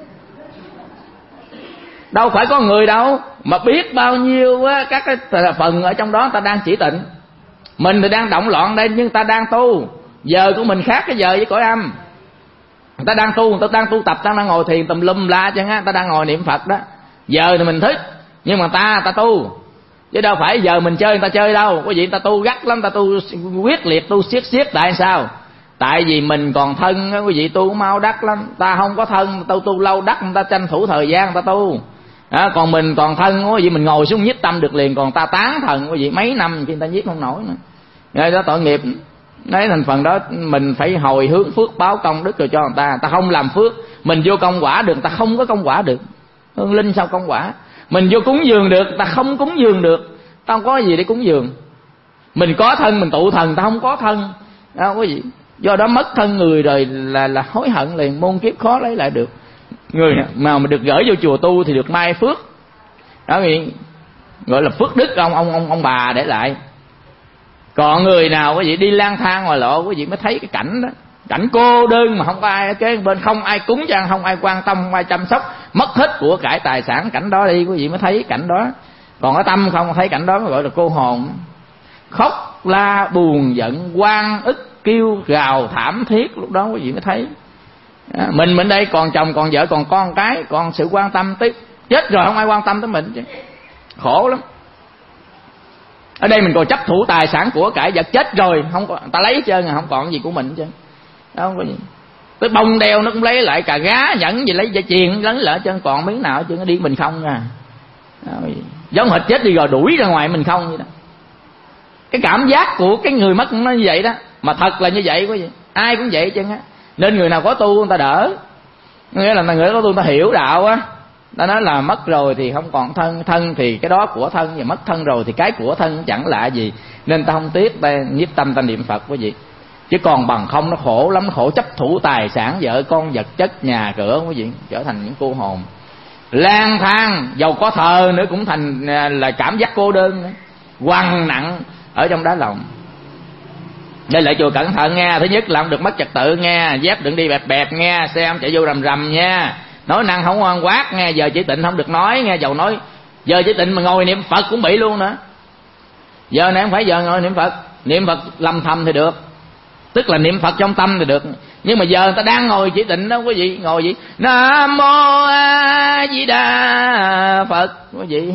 Đâu phải có người đâu mà biết bao nhiêu á, các cái phần ở trong đó ta đang chỉ tịnh, mình thì đang động loạn đây, nhưng ta đang tu, giờ của mình khác cái giờ với cõi âm, người ta đang tu, người ta đang tu tập, ta đang ngồi thiền tùm lum la chứ á, ta đang ngồi niệm Phật đó, giờ thì mình thích, nhưng mà ta ta tu, chứ đâu phải giờ mình chơi người ta chơi đâu, có gì người ta tu gắt lắm, ta tu quyết liệt, tu siết siết, tại sao? Tại vì mình còn thân á quý vị, tu mau đắc lắm, ta không có thân, tu tu lâu đắc, người ta tranh thủ thời gian người ta tu. À, còn mình còn thân quý vị, mình ngồi xuống nhiếp tâm được liền, còn ta tán thần quý vị mấy năm người ta nhiếp không nổi nữa, rồi đó tội nghiệp. Đấy, thành phần đó mình phải hồi hướng phước báo công đức rồi cho người ta, ta không làm phước, mình vô công quả được, ta không có công quả được, hương linh sao công quả, mình vô cúng dường được, ta không cúng dường được, ta không có gì để cúng dường, mình có thân mình tụ thần, ta không có thân, đâu quý vị, do đó mất thân người rồi là là hối hận liền, môn kiếp khó lấy lại được. Người mà mà được gửi vô chùa tu thì được mai phước đó, gọi là phước đức ông ông ông ông bà để lại. Còn người nào quý vị đi lang thang ngoài lộ quý vị mới thấy cái cảnh đó, cảnh cô đơn mà không có ai ở kế bên, không ai cúng cho ăn, không ai quan tâm, không ai chăm sóc, mất hết của cải tài sản, cảnh đó đi quý vị mới thấy cảnh đó. Còn ở tâm không thấy cảnh đó mới gọi là cô hồn, khóc la buồn giận oan ức kêu gào thảm thiết, lúc đó quý vị mới thấy. Mình mình đây còn chồng còn vợ còn con cái, còn sự quan tâm tới, chết rồi không ai quan tâm tới mình chứ, khổ lắm. Ở đây mình còn chấp thủ tài sản của cải vật, chết rồi không có, ta lấy hết trơn, không còn gì của mình chứ, không có gì. Tới bông đeo nó cũng lấy lại, cà gá nhẫn gì lấy dây chuyền lấy lại chân, còn miếng nào chứ, nó đi mình không à. Giống hệt chết đi rồi đuổi ra ngoài mình không vậy đó. Cái cảm giác của cái người mất nó như vậy đó, mà thật là như vậy quý vị, ai cũng vậy chứ á. Nên người nào có tu người ta đỡ, nghĩa là người có tu người ta hiểu đạo á, ta nói là mất rồi thì không còn thân, thân thì cái đó của thân, và mất thân rồi thì cái của thân chẳng lạ gì, nên ta không tiếc, ta nhiếp tâm ta niệm Phật quý vị. Chứ còn bằng không nó khổ lắm, nó khổ chấp thủ tài sản vợ con vật chất nhà cửa quý vị, trở thành những cô hồn lang thang, giàu có thờ nữa cũng thành là cảm giác cô đơn nữa, quằn nặng ở trong đá lòng. Đây lại chùa cẩn thận nha, thứ nhất là không được mất trật tự nha, dép đừng đi bẹp bẹp nha, xe không chạy vô rầm rầm nha, nói năng không ngoan quát nghe, giờ chỉ tịnh không được nói nghe, dầu nói giờ chỉ tịnh mà ngồi niệm Phật cũng bị luôn nữa. Giờ này không phải giờ ngồi niệm Phật, niệm Phật lâm thầm thì được, tức là niệm Phật trong tâm thì được, nhưng mà giờ người ta đang ngồi chỉ tịnh đó quý vị, ngồi gì Nam Mô A Di Đà Phật quý vị,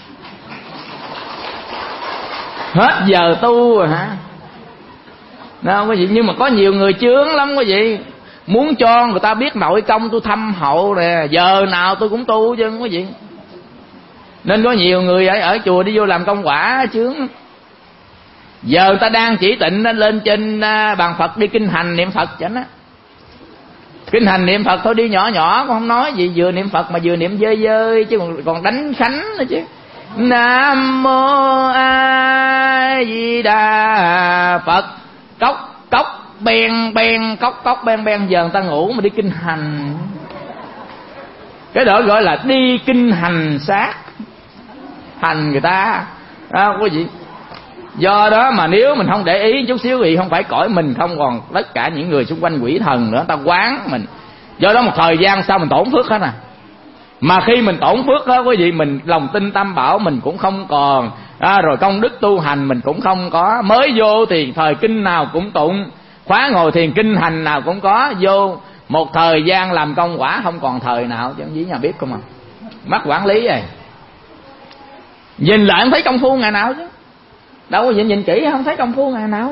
hết giờ tu rồi hả? Đâu quý vị, nhưng mà có nhiều người chướng lắm quý vị, muốn cho người ta biết nội công tôi thâm hậu nè, giờ nào tôi cũng tu chứ quý vị. Nên có nhiều người ở, ở chùa đi vô làm công quả chướng. Giờ người ta đang chỉ tịnh lên trên bàn Phật đi kinh hành niệm Phật chẳng á, kinh hành niệm Phật thôi, đi nhỏ nhỏ cũng không nói gì, vừa niệm Phật mà vừa niệm dơi dơi chứ còn, còn đánh khánh nữa chứ. Nam mô A Di Đà Phật. Cốc cốc ben ben, cốc cốc ben ben. Giờ người ta ngủ mà đi kinh hành, cái đó gọi là đi kinh hành sát, hành người ta đó quý vị. Do đó mà nếu mình không để ý chút xíu thì không phải cõi mình không, còn tất cả những người xung quanh quỷ thần nữa, ta quán mình. Do đó một thời gian sau mình tổn phước hết à. Mà khi mình tổn phước đó quý vị, mình lòng tin tam bảo mình cũng không còn à, rồi công đức tu hành mình cũng không có. Mới vô thì thời kinh nào cũng tụng, khóa ngồi thiền kinh hành nào cũng có. Vô một thời gian làm công quả không còn thời nào, chứ dĩ nhà biết không à. Mắt quản lý rồi, nhìn lại không thấy công phu ngày nào chứ. Đâu có nhìn, nhìn kỹ không thấy công phu ngày nào.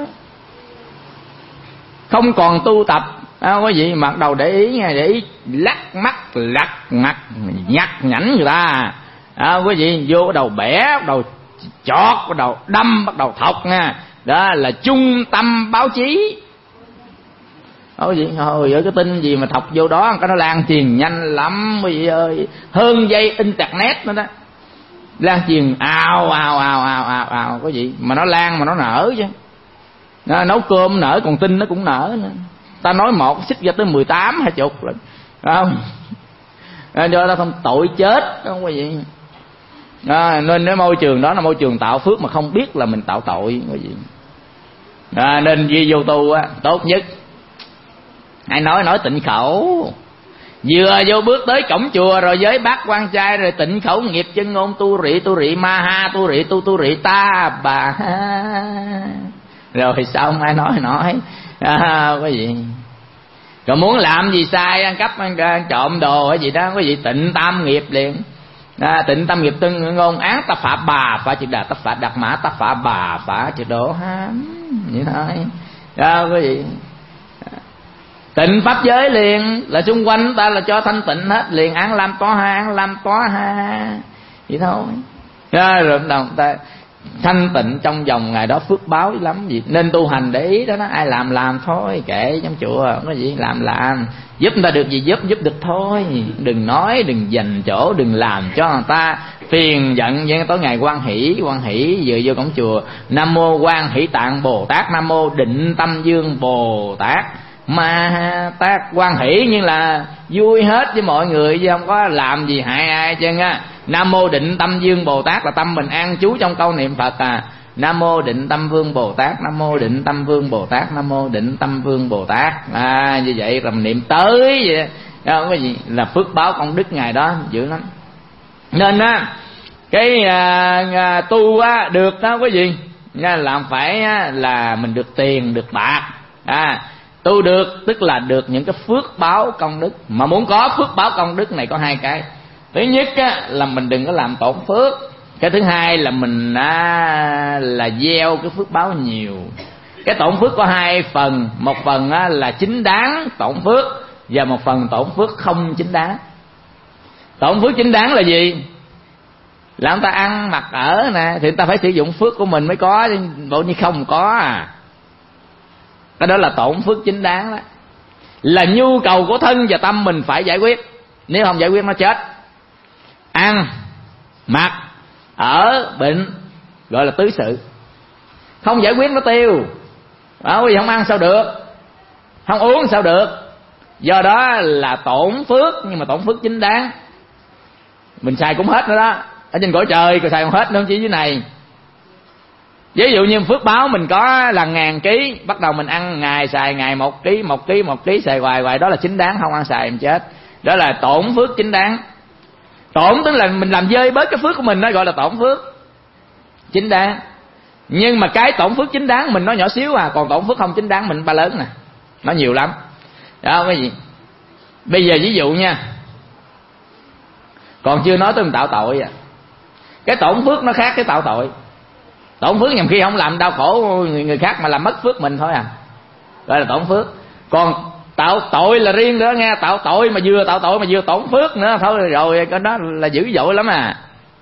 Không còn tu tập à, có gì mặc đầu để ý nghe, để ý lắc mắt lắc ngặt nhặt nhảnh người ta à, quý vị vô bắt đầu bẻ, bắt đầu chọt, bắt đầu đâm, bắt đầu thọc nha. Đó là trung tâm báo chí. Ôi gì hồi ở cái tin gì mà thọc vô đó cái nó lan truyền nhanh lắm quý vị ơi, hơn dây internet nữa đó. Lan truyền ào ào ào ào ào ào có gì mà nó lan mà nó nở chứ. Nó, nấu cơm nở còn tin nó cũng nở nữa. Ta nói một xích ra tới mười tám hai chục lần không. Do đó không tội chết không quý vị. À, nên cái môi trường đó là môi trường tạo phước mà không biết là mình tạo tội quý vị. À, nên duy vô tu á, tốt nhất ai nói nói tịnh khẩu. Vừa vô bước tới cổng chùa rồi với bác quan trai rồi tịnh khẩu nghiệp chân ngôn tu rị tu rị ma ha tu rị tu tu rị ta bà ha. Rồi xong ai nói nói à, quý vị. Rồi muốn làm gì sai ăn cắp ăn, ăn trộm đồ hay gì đó quý vị tịnh tam nghiệp liền. À, tịnh tam nghiệp tương ngôn án ta phạ bà phạ chữ đà ta phạ đặc mã ta phạ bà phạ chữ đổ hám vậy thôi đó quý vị. Tịnh pháp giới liền là xung quanh ta là cho thanh tịnh hết liền, án lam có ha án lam có ha vậy thôi đó, rồi đầu ta thanh tịnh trong vòng ngày đó phước báo lắm gì. Nên tu hành để ý đó, nó ai làm làm thôi kệ trong chùa có gì làm làm, giúp người ta được gì giúp giúp được thôi, đừng nói đừng dành chỗ, đừng làm cho người ta phiền giận. Vậy tối ngày quan hỷ quan hỷ vừa vô cổng chùa nam mô quan hỷ tạng Bồ Tát, nam mô định tâm dương Bồ Tát mà tác quan hỷ nhưng là vui hết với mọi người chứ không có làm gì hại ai chứ á. Nam mô định tâm dương Bồ Tát là tâm mình an trú trong câu niệm Phật à. Nam mô định tâm vương Bồ Tát, nam mô định tâm vương Bồ Tát, nam mô định tâm vương Bồ Tát à, như vậy là mình niệm tới vậy đó, không có gì là phước báo công đức ngày đó dữ lắm. Nên á cái à, à, tu á được đó quý vị nha, làm phải á, là mình được tiền được bạc à. Tu được tức là được những cái phước báo công đức. Mà muốn có phước báo công đức này có hai cái. Thứ nhất á, là mình đừng có làm tổn phước. Cái thứ hai là mình á, là gieo cái phước báo nhiều. Cái tổn phước có hai phần. Một phần á, là chính đáng tổn phước, và một phần tổn phước không chính đáng. Tổn phước chính đáng là gì? Là người ta ăn mặc ở nè, thì người ta phải sử dụng phước của mình mới có, bộ như không có à. Cái đó là tổn phước chính đáng đó. Là nhu cầu của thân và tâm mình phải giải quyết. Nếu không giải quyết nó chết. Ăn, mặc, ở, bệnh gọi là tứ sự. Không giải quyết nó tiêu à, quý vị không ăn sao được, không uống sao được. Do đó là tổn phước, nhưng mà tổn phước chính đáng. Mình xài cũng hết nữa đó. Ở trên cõi trời còn xài không hết nữa, chỉ dưới này. Ví dụ như phước báo mình có là ngàn ký, bắt đầu mình ăn ngày xài ngày một ký, một ký, một ký xài hoài hoài, đó là chính đáng. Không ăn xài mình chết. Đó là tổn phước chính đáng. Tổn tức là mình làm dơi bớt cái phước của mình, nó gọi là tổn phước chính đáng. Nhưng mà cái tổn phước chính đáng mình nó nhỏ xíu à, còn tổn phước không chính đáng mình ba lớn nè, nó nhiều lắm. Đó cái gì? Bây giờ ví dụ nha, còn chưa nói tới mình tạo tội à. Cái tổn phước nó khác cái tạo tội. Tổn phước nhằm khi không làm đau khổ người khác mà làm mất phước mình thôi à, gọi là tổn phước. Còn tạo tội là riêng nữa nghe. Tạo tội mà vừa tạo tội mà vừa tổn phước nữa thôi rồi cái đó là dữ dội lắm à.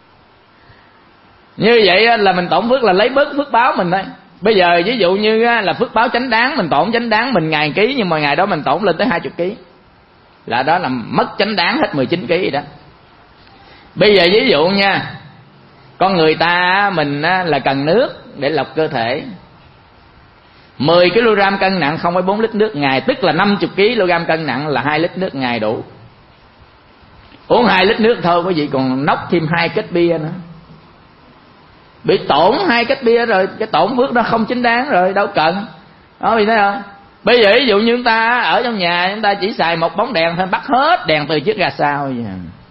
Như vậy là mình tổn phước là lấy bớt phước báo mình thôi. Bây giờ ví dụ như là phước báo chánh đáng, mình tổn chánh đáng mình ngàn ký, nhưng mà ngày đó mình tổn lên tới hai mươi ký, là đó là mất chánh đáng hết mười chín ký đó. Bây giờ ví dụ nha, Con người ta mình là cần nước để lọc cơ thể. Mười ki lô gam cân nặng không phẩy bốn lít nước ngày, tức là năm mươi ki lô gam cân nặng là hai lít nước ngày đủ. Uống hai lít nước thôi quý vị còn nốc thêm hai két bia nữa. Bị tổn hai két bia rồi, cái tổn phước đó không chính đáng rồi, đâu cần. Đó vì thấy không? Bây giờ ví dụ như chúng ta ở trong nhà chúng ta chỉ xài một bóng đèn thôi, bắt hết đèn từ trước ra sau vậy.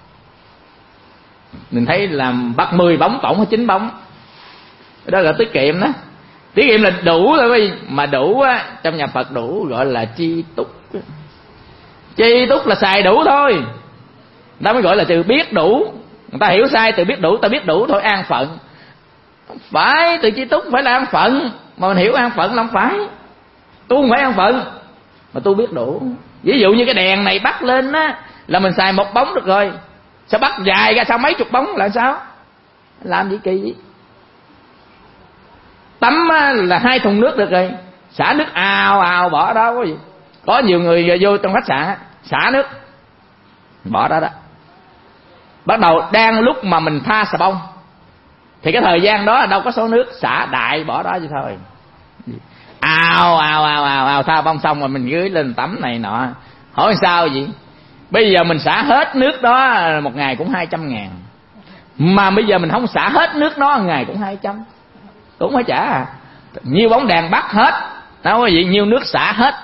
Mình thấy làm bắt mười bóng tổn hết chín bóng. Đó là tiết kiệm đó. Tiết kiệm là đủ thôi quý vị. Mà đủ á, trong nhà Phật đủ gọi là chi túc. Chi túc là xài đủ thôi. Người ta mới gọi là từ biết đủ. Người ta hiểu sai từ biết đủ, ta biết đủ thôi an phận. Phải, từ chi túc phải là an phận. Mà mình hiểu an phận là không phải. Tu không phải an phận, mà tu biết đủ. Ví dụ như cái đèn này bắt lên á là mình xài một bóng được rồi. Sao bắt dài ra sao mấy chục bóng là sao? Làm gì kỳ vậy? Tắm là hai thùng nước được rồi, xả nước ào ào bỏ đó có gì. Có nhiều người vô trong khách sạn xả nước bỏ đó đó. Bắt đầu đang lúc mà mình tha xà bông thì cái thời gian đó đâu có số nước, xả đại bỏ đó vậy thôi. Ào ào ào ào ào tha bông xong rồi mình gửi lên tắm này nọ. Hỏi sao vậy? Bây giờ mình xả hết nước đó một ngày cũng hai trăm ngàn. Mà bây giờ mình không xả hết nước đó một ngày cũng hai trăm. Cũng phải trả à. Nhiêu bóng đèn bắt hết, đâu có gì, nhiêu nước xả hết.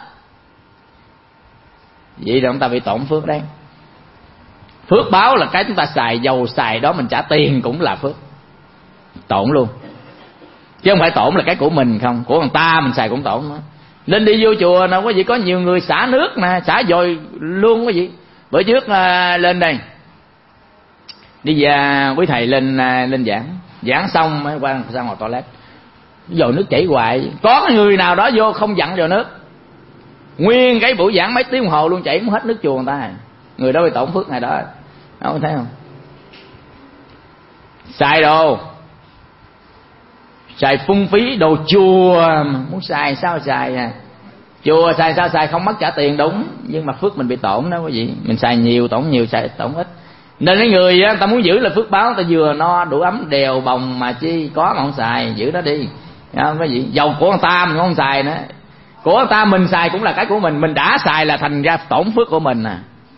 Vậy là chúng ta bị tổn phước đấy. Phước báo là cái chúng ta xài dầu xài đó mình trả tiền cũng là phước. Tổn luôn. Chứ không phải tổn là cái của mình không, của người ta mình xài cũng tổn nữa. Lên đi vô chùa nào có gì, có nhiều người xả nước nè, xả dồi luôn có gì. Bữa trước à, lên đây đi ra quý thầy lên à, lên giảng giảng xong mới qua ra ngoài toilet, dồi nước chảy hoài. Có người nào đó vô không dặn dồi nước, nguyên cái buổi giảng mấy tiếng đồng hồ luôn chảy không hết nước chùa người ta. Người đó bị tổn phước ngày đó. Đó thấy không? Xài đồ, xài phung phí đồ chùa, muốn xài sao xài à. Chùa xài sao xài, không mất trả tiền đúng, nhưng mà phước mình bị tổn đó quý vị. Mình xài nhiều tổn nhiều, xài tổn ít. Nên cái người á, ta muốn giữ là phước báo, ta vừa no đủ ấm đèo bồng mà chi có mà không xài, giữ đó đi. Không có gì, dầu của người ta mình không xài nữa. Của người ta mình xài cũng là cái của mình, mình đã xài là thành ra tổn phước của mình à.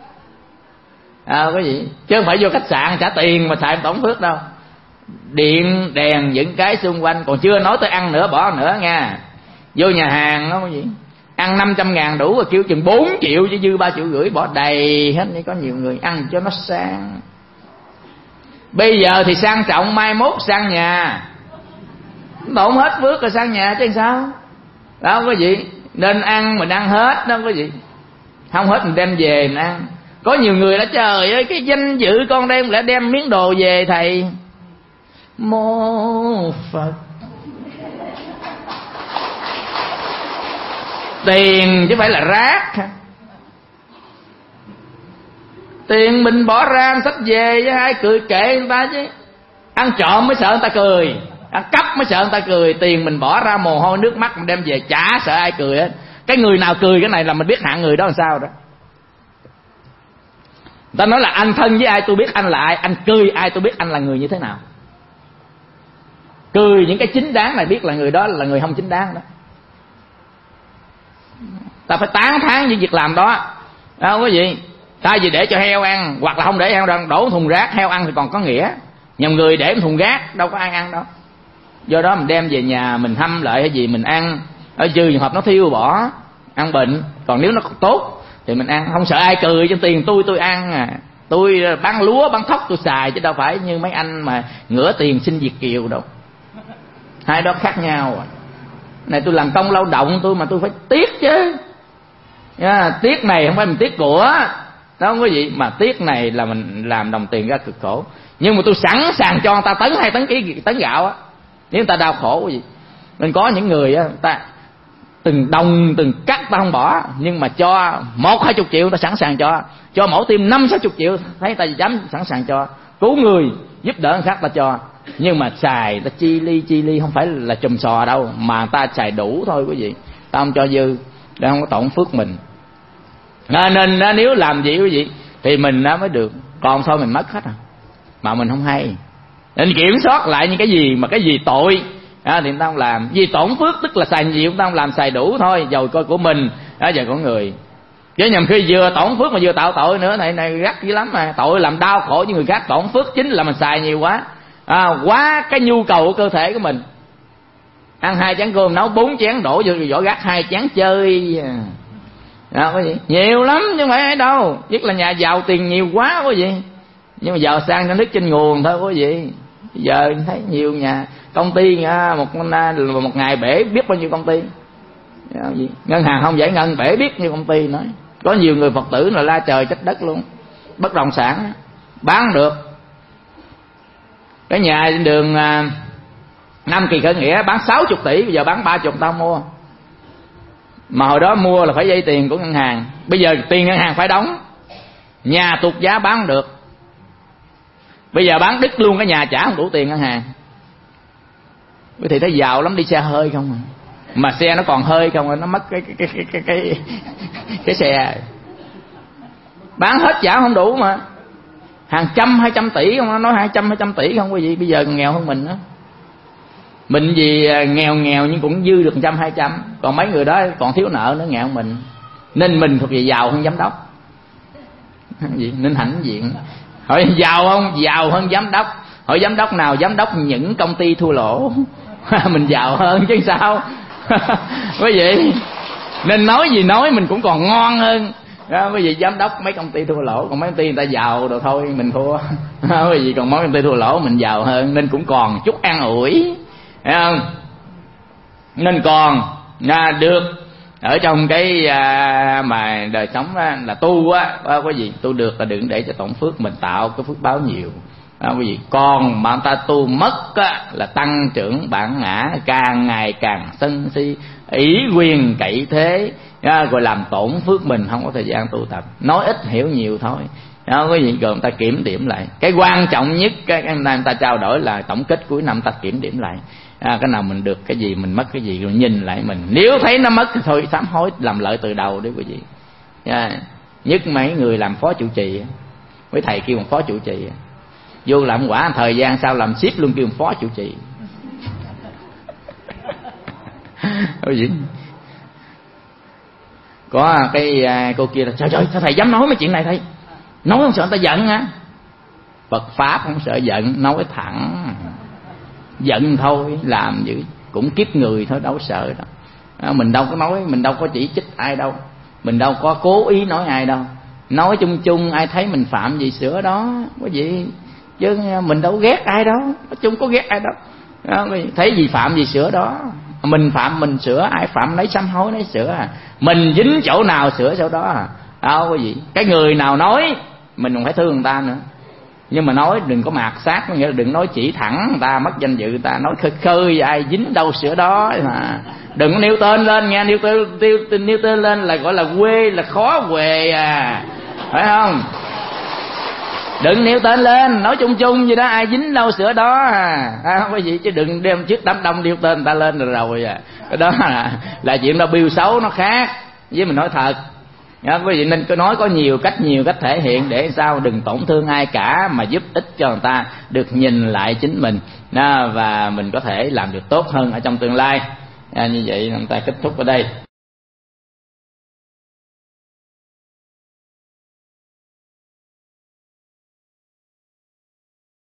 À cái gì? Chứ không phải vô khách sạn trả tiền mà xài tổn phước đâu. Điện, đèn, những cái xung quanh, còn chưa nói tới ăn nữa, bỏ nữa nha. Vô nhà hàng đó cái gì? Ăn năm trăm ngàn đủ rồi kêu chừng bốn triệu chứ dư ba triệu rưỡi bỏ đầy hết. Có nhiều người ăn cho nó sang. Bây giờ thì sang trọng, mai mốt sang nhà tổn hết phước rồi sang nhà chứ sao? Đâu có gì. Nên ăn mình ăn hết, đâu có gì. Không hết mình đem về mình ăn. Có nhiều người đã trời ơi, cái danh dự con đem lại đem miếng đồ về thầy. Mô Phật. Tiền chứ phải là rác. Tiền mình bỏ ra sách về với ai cười kệ người ta chứ. Ăn trộm mới sợ người ta cười, ăn cắp mới sợ người ta cười. Tiền mình bỏ ra mồ hôi nước mắt mình đem về chả sợ ai cười hết. Cái người nào cười cái này là mình biết hạng người đó làm sao đó. Người ta nói là anh thân với ai tôi biết anh là ai, anh cười ai tôi biết anh là người như thế nào. Cười những cái chính đáng này biết là người đó là người không chính đáng đó. Ta phải tán thán những việc làm đó. Đâu có gì. Thay vì để cho heo ăn, hoặc là không để heo ăn, đổ thùng rác, heo ăn thì còn có nghĩa. Nhầm người để thùng rác đâu có ai ăn đâu. Do đó mình đem về nhà mình hâm lại hay gì mình ăn. Ở trừ trường hợp nó thiêu bỏ, ăn bệnh. Còn nếu nó còn tốt thì mình ăn, không sợ ai cười cho tiền tôi tôi ăn à. Tôi bán lúa bán thóc tôi xài chứ đâu phải như mấy anh mà ngửa tiền xin Việt kiều đâu. Hai đó khác nhau à. Này tôi làm công lao động tôi mà tôi phải tiếc chứ. Yeah, tiếc này không phải mình tiếc của đó, không có gì. Mà tiếc này là mình làm đồng tiền ra cực khổ. Nhưng mà tôi sẵn sàng cho người ta tấn hai tấn ký tấn gạo á, nếu người ta đau khổ cái gì. Nên có những người á, ta từng đồng từng cắt ta không bỏ, nhưng mà cho một hai chục triệu ta sẵn sàng cho. Cho mẫu tim năm sáu chục triệu thấy ta dám sẵn sàng cho. Cứu người giúp đỡ người khác ta cho. Nhưng mà xài ta chi ly chi ly, không phải là chùm sò đâu, mà ta xài đủ thôi quý vị. Ta không cho dư để không có tổn phước mình. À, nên à, nếu làm gì quý vị thì mình à, mới được. Còn thôi mình mất hết à, mà mình không hay. Nên kiểm soát lại những cái gì mà cái gì tội à, thì người ta không làm. Vì tổn phước tức là xài nhiều, người ta không làm xài đủ thôi, dầu coi của mình đó, giờ của người. Chứ nhầm khi vừa tổn phước mà vừa tạo tội nữa, này này gắt dữ lắm mà. Tội làm đau khổ cho người khác, tổn phước chính là mình xài nhiều quá à, quá cái nhu cầu của cơ thể của mình. Ăn hai chén cơm nấu bốn chén đổ vô vỏ gác hai chén chơi à, có gì nhiều lắm chứ không phải đâu. Nhất là nhà giàu tiền nhiều quá quý vị, nhưng mà giàu sang cho nước trên nguồn thôi quý vị. Giờ thấy nhiều nhà công ty một một ngày bể biết bao nhiêu công ty, ngân hàng không giải ngân bể biết nhiêu công ty nói. Có nhiều người Phật tử là la trời trách đất luôn. Bất động sản bán được, cái nhà trên đường Nam Kỳ Khởi Nghĩa bán sáu mươi tỷ, bây giờ bán ba mươi tao mua. Mà hồi đó mua là phải vay tiền của ngân hàng, bây giờ tiền ngân hàng phải đóng, nhà tụt giá bán được. Bây giờ bán đứt luôn cái nhà, trả không đủ tiền ngân hàng. Quý thị thấy giàu lắm, đi xe hơi không à. Mà xe nó còn hơi không, nó mất cái cái cái cái cái, cái, cái xe. Bán hết trả không đủ mà. Hàng trăm hai trăm tỷ không, nó nói hai trăm hai trăm tỷ không quý vị, bây giờ còn nghèo hơn mình đó. Mình gì nghèo nghèo nhưng cũng dư được trăm hai trăm, còn mấy người đó còn thiếu nợ nữa, nghèo hơn mình. Nên mình thuộc về giàu hơn giám đốc. Gì? Nên hãnh diện. Hỏi giàu không? Giàu hơn giám đốc. Hỏi giám đốc nào? Giám đốc những công ty thua lỗ. Mình giàu hơn chứ sao. Quý vị, nên nói gì nói mình cũng còn ngon hơn đó. Quý vị, giám đốc mấy công ty thua lỗ, còn mấy công ty người ta giàu rồi thôi mình thua. Quý vị, còn mấy công ty thua lỗ mình giàu hơn, nên cũng còn chút an ủi, thấy không? Nên còn à, được ở trong cái à, mà đời sống á, là tu á, quý vị, tu được là đừng để cho tổng phước mình tạo cái phước báo nhiều. À, quý vị, còn mà ta tu mất á, là tăng trưởng bản ngã, càng ngày càng sân si, ý quyền cậy thế, à, rồi làm tổn phước mình, không có thời gian tu tập. Nói ít hiểu nhiều thôi. Đó, quý vị, rồi người ta kiểm điểm lại. Cái quan trọng nhất cái người ta, người ta trao đổi là tổng kết cuối năm ta kiểm điểm lại. À, cái nào mình được cái gì, mình mất cái gì, rồi nhìn lại mình. Nếu thấy nó mất thì thôi sám hối làm lợi từ đầu đấy quý vị. À, nhất mấy người làm phó chủ trì, mấy thầy kêu một phó chủ trì, vô làm quả thời gian sau làm ship luôn kêu một phó chủ trì. Có cái cô kia là trời trời sao thầy dám nói mấy chuyện này thầy, nói không sợ người ta giận hả? Phật pháp không sợ giận, nói thẳng. Giận thôi làm dữ cũng kiếp người thôi, đâu sợ đâu. À, mình đâu có nói, mình đâu có chỉ trích ai đâu, mình đâu có cố ý nói ai đâu. Nói chung chung ai thấy mình phạm gì sửa đó quý vị, chứ mình đâu ghét ai đâu, nói chung có ghét ai đâu. Đó, thấy gì phạm gì sửa đó, mình phạm mình sửa, ai phạm lấy sám hối lấy sửa. Mình dính chỗ nào sửa chỗ đó à. Đó quý vị, cái người nào nói mình còn phải thương người ta nữa, nhưng mà nói đừng có mạt sát, có nghĩa là đừng nói chỉ thẳng người ta mất danh dự người ta, nói khơi khơi ai dính đâu sửa đó mà. Đừng có nêu tên lên nghe, nêu tên nêu tên lên là gọi là quê, là khó quề à, phải không? Đừng nêu tên lên, nói chung chung gì đó, ai dính đâu sửa đó à, à quý vị, chứ đừng đem trước đám đông nêu tên người ta lên rồi rồi à. Cái đó là, là chuyện đó biêu xấu nó khác với mình nói thật. Đó, quý vị, nên có nói có nhiều cách, nhiều cách thể hiện để sao đừng tổn thương ai cả, mà giúp ích cho người ta được nhìn lại chính mình đó, và mình có thể làm được tốt hơn ở trong tương lai. À, như vậy người ta kết thúc ở đây.